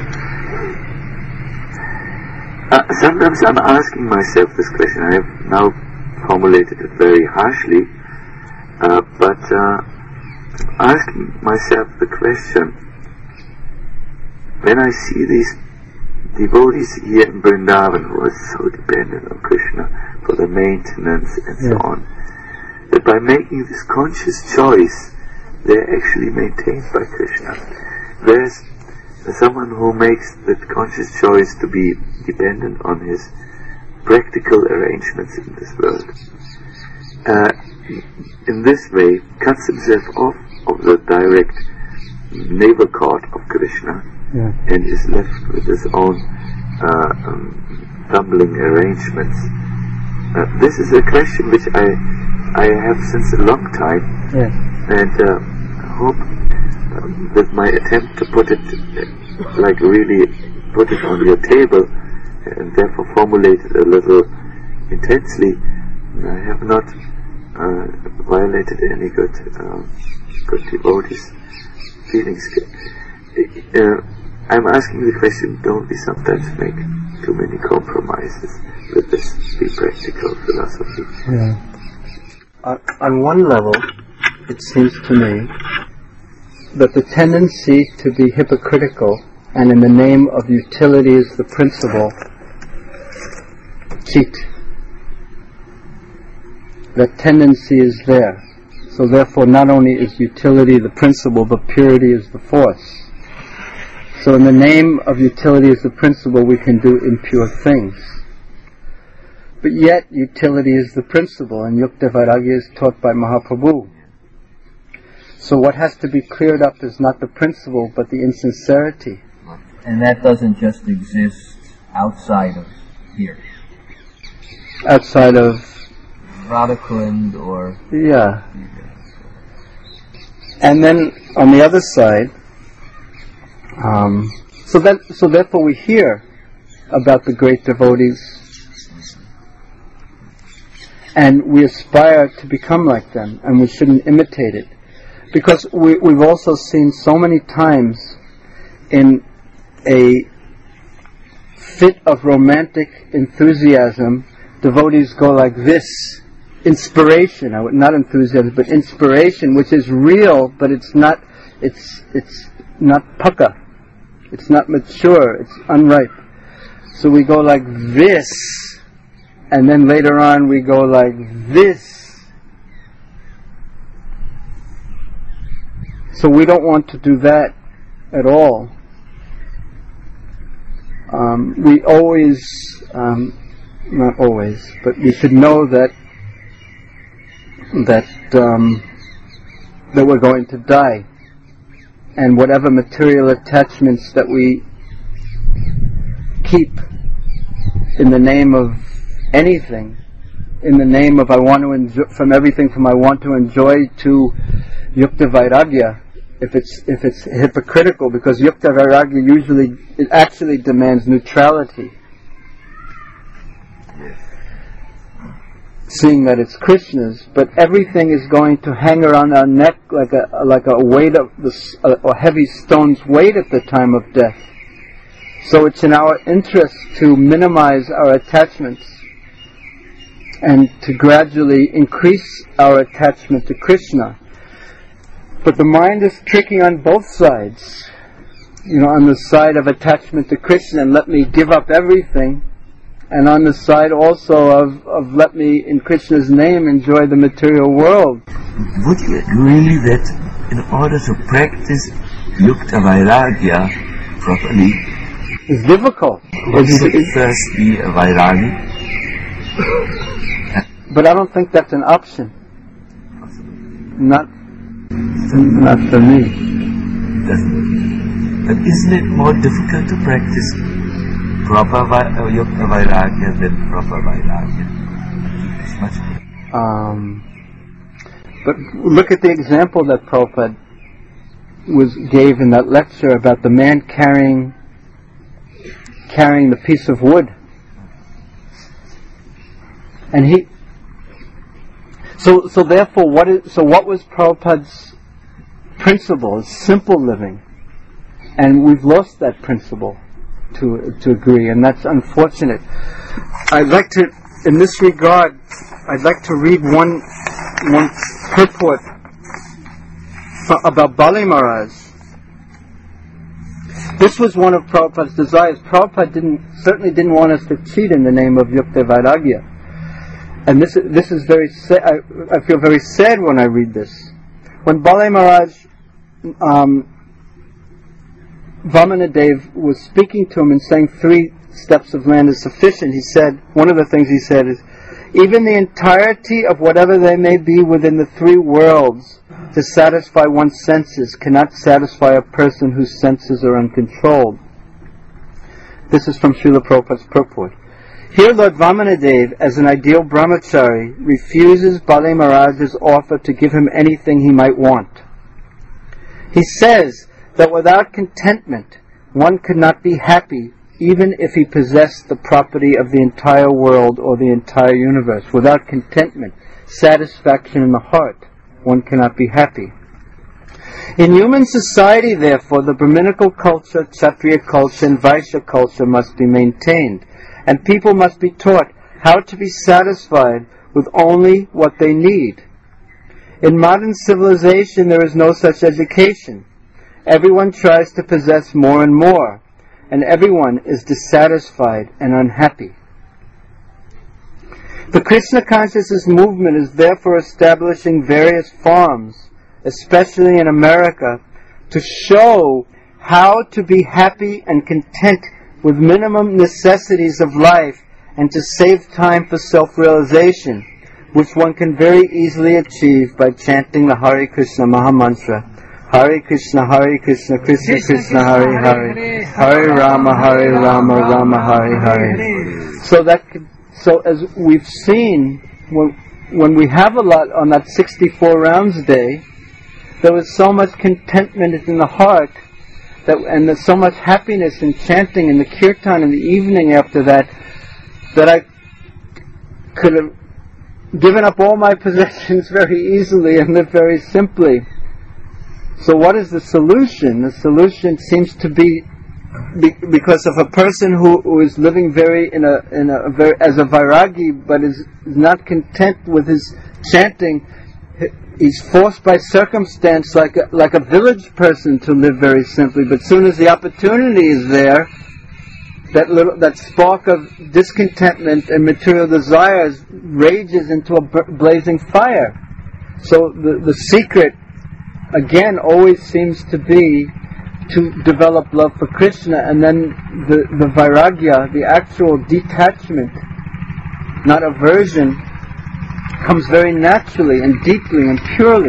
Sometimes I'm asking myself this question. I have now formulated it very harshly, but asking myself the question, when I see these devotees here in Vrindavan who are so dependent on Krishna for the maintenance and so on, that by making this conscious choice, they're actually maintained by Krishna. Whereas someone who makes that conscious choice to be dependent on his practical arrangements in this world, in this way cuts himself off of the direct navel cord of Krishna, and is left with his own tumbling arrangements. This is a question which I have since a long time, and hope that my attempt to put it, like really put it on your table, and therefore formulate it a little intensely, I have not violated any good devotees' feelings. I'm asking the question, don't we sometimes make too many compromises with this be practical philosophy? On one level, it seems to me that the tendency to be hypocritical and in the name of utility is the principle, cheat. That tendency is there. So therefore not only is utility the principle, but purity is the force. So in the name of utility as the principle, we can do impure things. But yet utility is the principle, and Yukta Vairagya is taught by Mahaprabhu. So what has to be cleared up is not the principle, but the insincerity. And that doesn't just exist outside of here. Outside of Radhakund or... Yeah. And then on the other side, so therefore we hear about the great devotees, and we aspire to become like them, and we shouldn't imitate it. Because we've also seen so many times in a fit of romantic enthusiasm, devotees go like this. Inspiration, not enthusiasm, but inspiration, which is real, but it's not pucka. It's not mature, it's unripe. So we go like this, and then later on we go like this. So we don't want to do that at all. We always, not always, but we should know that we're going to die, and whatever material attachments that we keep in the name of anything, in the name of I want to enjoy, from everything from I want to enjoy to Yukta Vairagya, if it's hypocritical, because Yukta Vairagya it actually demands neutrality. Seeing that it's Krishna's, but everything is going to hang around our neck like a weight of a heavy stone's weight at the time of death. So it's in our interest to minimize our attachments and to gradually increase our attachment to Krishna. But the mind is tricky on both sides. On the side of attachment to Krishna and let me give up everything, and on the side also of let me, in Krishna's name, enjoy the material world. Would you agree that in order to practice Yukta Vairagya properly, it's difficult. One should first be a Vairagi? But I don't think that's an option. Not for me. But isn't it more difficult to practice proper Yukta Vairagya than proper Vairagya. It's much better. But look at the example that Prabhupada gave in that lecture about the man carrying the piece of wood. And so therefore what was Prabhupada's principle? It's simple living. And we've lost that principle to a degree, and that's unfortunate. I'd like to, in this regard, I'd like to read one purport about Bali Maharaj. This was one of Prabhupada's desires. Prabhupada certainly didn't want us to cheat in the name of Yukta Vairagya. And this is very sad. I feel very sad when I read this. When Bali Maharaj, Vamanadev was speaking to him and saying 3 steps of land is sufficient, he said, one of the things he said is, even the entirety of whatever they may be within the 3 worlds to satisfy one's senses cannot satisfy a person whose senses are uncontrolled. This is from Srila Prabhupada's purport. Here Lord Vamanadev, as an ideal brahmachari, refuses Bali Maharaj's offer to give him anything he might want. He says that without contentment, one could not be happy even if he possessed the property of the entire world or the entire universe. Without contentment, satisfaction in the heart, one cannot be happy. In human society, therefore, the Brahminical culture, Kshatriya culture, and Vaishya culture must be maintained, and people must be taught how to be satisfied with only what they need. In modern civilization, there is no such education. Everyone tries to possess more and more, and everyone is dissatisfied and unhappy. The Krishna consciousness movement is therefore establishing various farms, especially in America, to show how to be happy and content with minimum necessities of life and to save time for self-realization, which one can very easily achieve by chanting the Hare Krishna Maha Mantra. Hare Krishna, Krishna Krishna, Hare Hare, Hare Rama, Rama Hare Hare. So as we've seen, when we have a lot on that 64 rounds day, there was so much contentment in the heart, and there's so much happiness in chanting in the kirtan in the evening after that I could have given up all my possessions very easily and lived very simply. So what is the solution? The solution seems to be because of a person who is living very as a vairagi, but is not content with his chanting. He's forced by circumstance, like a village person, to live very simply. But as soon as the opportunity is there, that spark of discontentment and material desires rages into a blazing fire. So the secret, again, always seems to be to develop love for Krishna, and then the vairagya, the actual detachment, not aversion, comes very naturally and deeply and purely.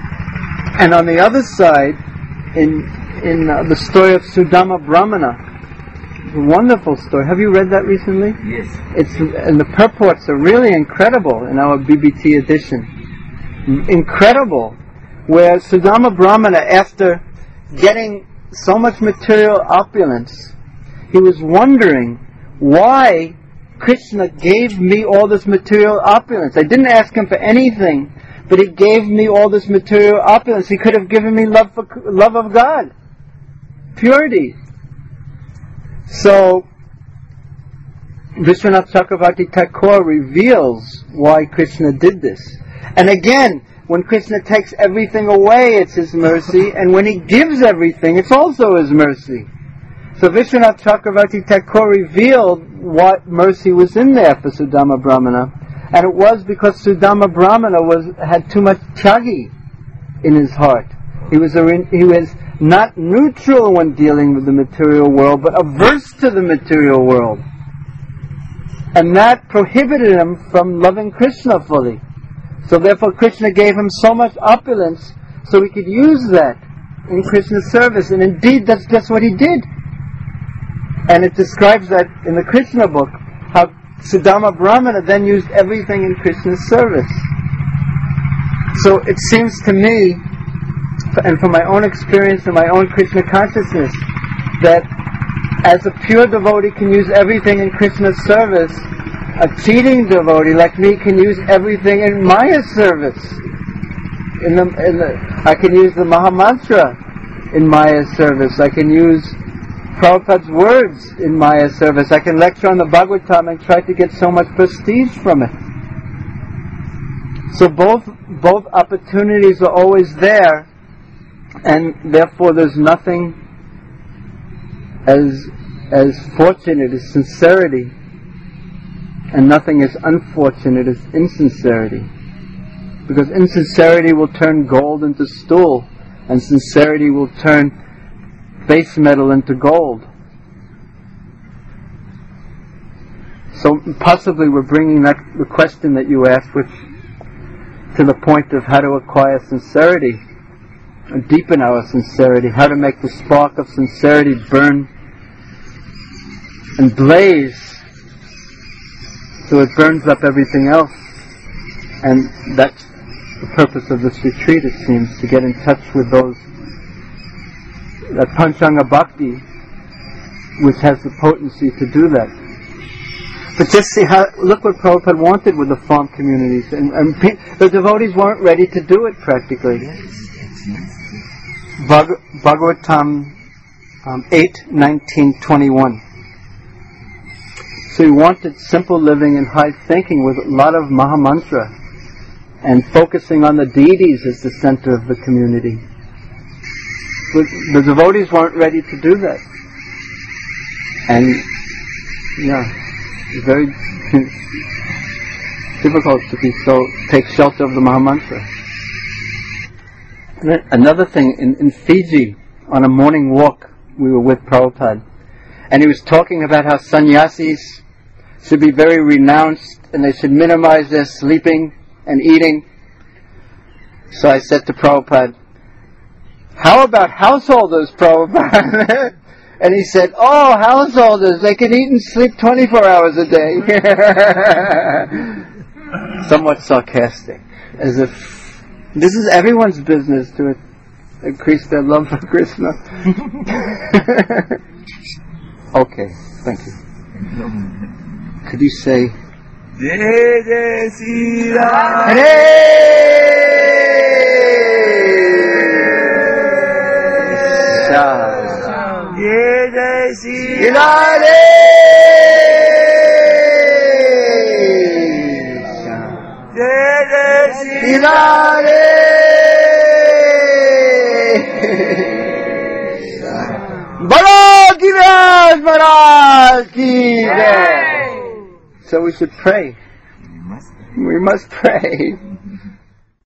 And on the other side, in the story of Sudama Brahmana, it's a wonderful story. Have you read that recently? Yes. And the purports are really incredible in our BBT edition. Incredible. Where Sudama Brahmana, after getting so much material opulence, he was wondering why Krishna gave me all this material opulence. I didn't ask him for anything, but he gave me all this material opulence. He could have given me love of God, purity. So Vishwanath Chakravarti Thakur reveals why Krishna did this. And again, when Krishna takes everything away, it's His mercy, and when He gives everything, it's also His mercy. So Vishwanath Chakravarti Thakur revealed what mercy was in there for Sudama Brahmana, and it was because Sudama Brahmana had too much tyagi in his heart. He was not neutral when dealing with the material world, but averse to the material world, and that prohibited him from loving Krishna fully. So therefore Krishna gave him so much opulence so he could use that in Krishna's service. And indeed that's just what he did. And it describes that in the Krishna book, how Sudama Brahmana then used everything in Krishna's service. So it seems to me, and from my own experience and my own Krishna consciousness, that as a pure devotee can use everything in Krishna's service, a cheating devotee like me can use everything in Maya's service. I can use the Mahamantra in Maya's service. I can use Prabhupada's words in Maya's service. I can lecture on the Bhagavatam and try to get so much prestige from it. So both opportunities are always there, and therefore there's nothing as fortunate as sincerity, and nothing as unfortunate as insincerity. Because insincerity will turn gold into stool, and sincerity will turn base metal into gold. So possibly we're bringing the question that you asked to the point of how to acquire sincerity, and deepen our sincerity, how to make the spark of sincerity burn and blaze so it burns up everything else. And that's the purpose of this retreat, it seems, to get in touch with that Panchanga Bhakti, which has the potency to do that. But just see look what Prabhupada wanted with the farm communities, and the devotees weren't ready to do it practically. Bhagavatam 8:19-21. So he wanted simple living and high thinking with a lot of Mahamantra, and focusing on the deities as the center of the community. But the devotees weren't ready to do that. And, it's very difficult to take shelter of the Mahamantra. And then another thing, in Fiji, on a morning walk, we were with Prabhupada, and he was talking about how sannyasis should be very renounced, and they should minimize their sleeping and eating. So I said to Prabhupada, how about householders, Prabhupada? And he said, oh, householders, they can eat and sleep 24 hours a day. Somewhat sarcastic, as if this is everyone's business to increase their love for Krishna. Okay, thank you. Could you say, Jai Jai Sri Ram, Hare Krishna, Jai Jai Sri Ram, Jai Jai Sri Ram, Bolo Giriraj Maharaj ki jai. So we should pray. We must pray.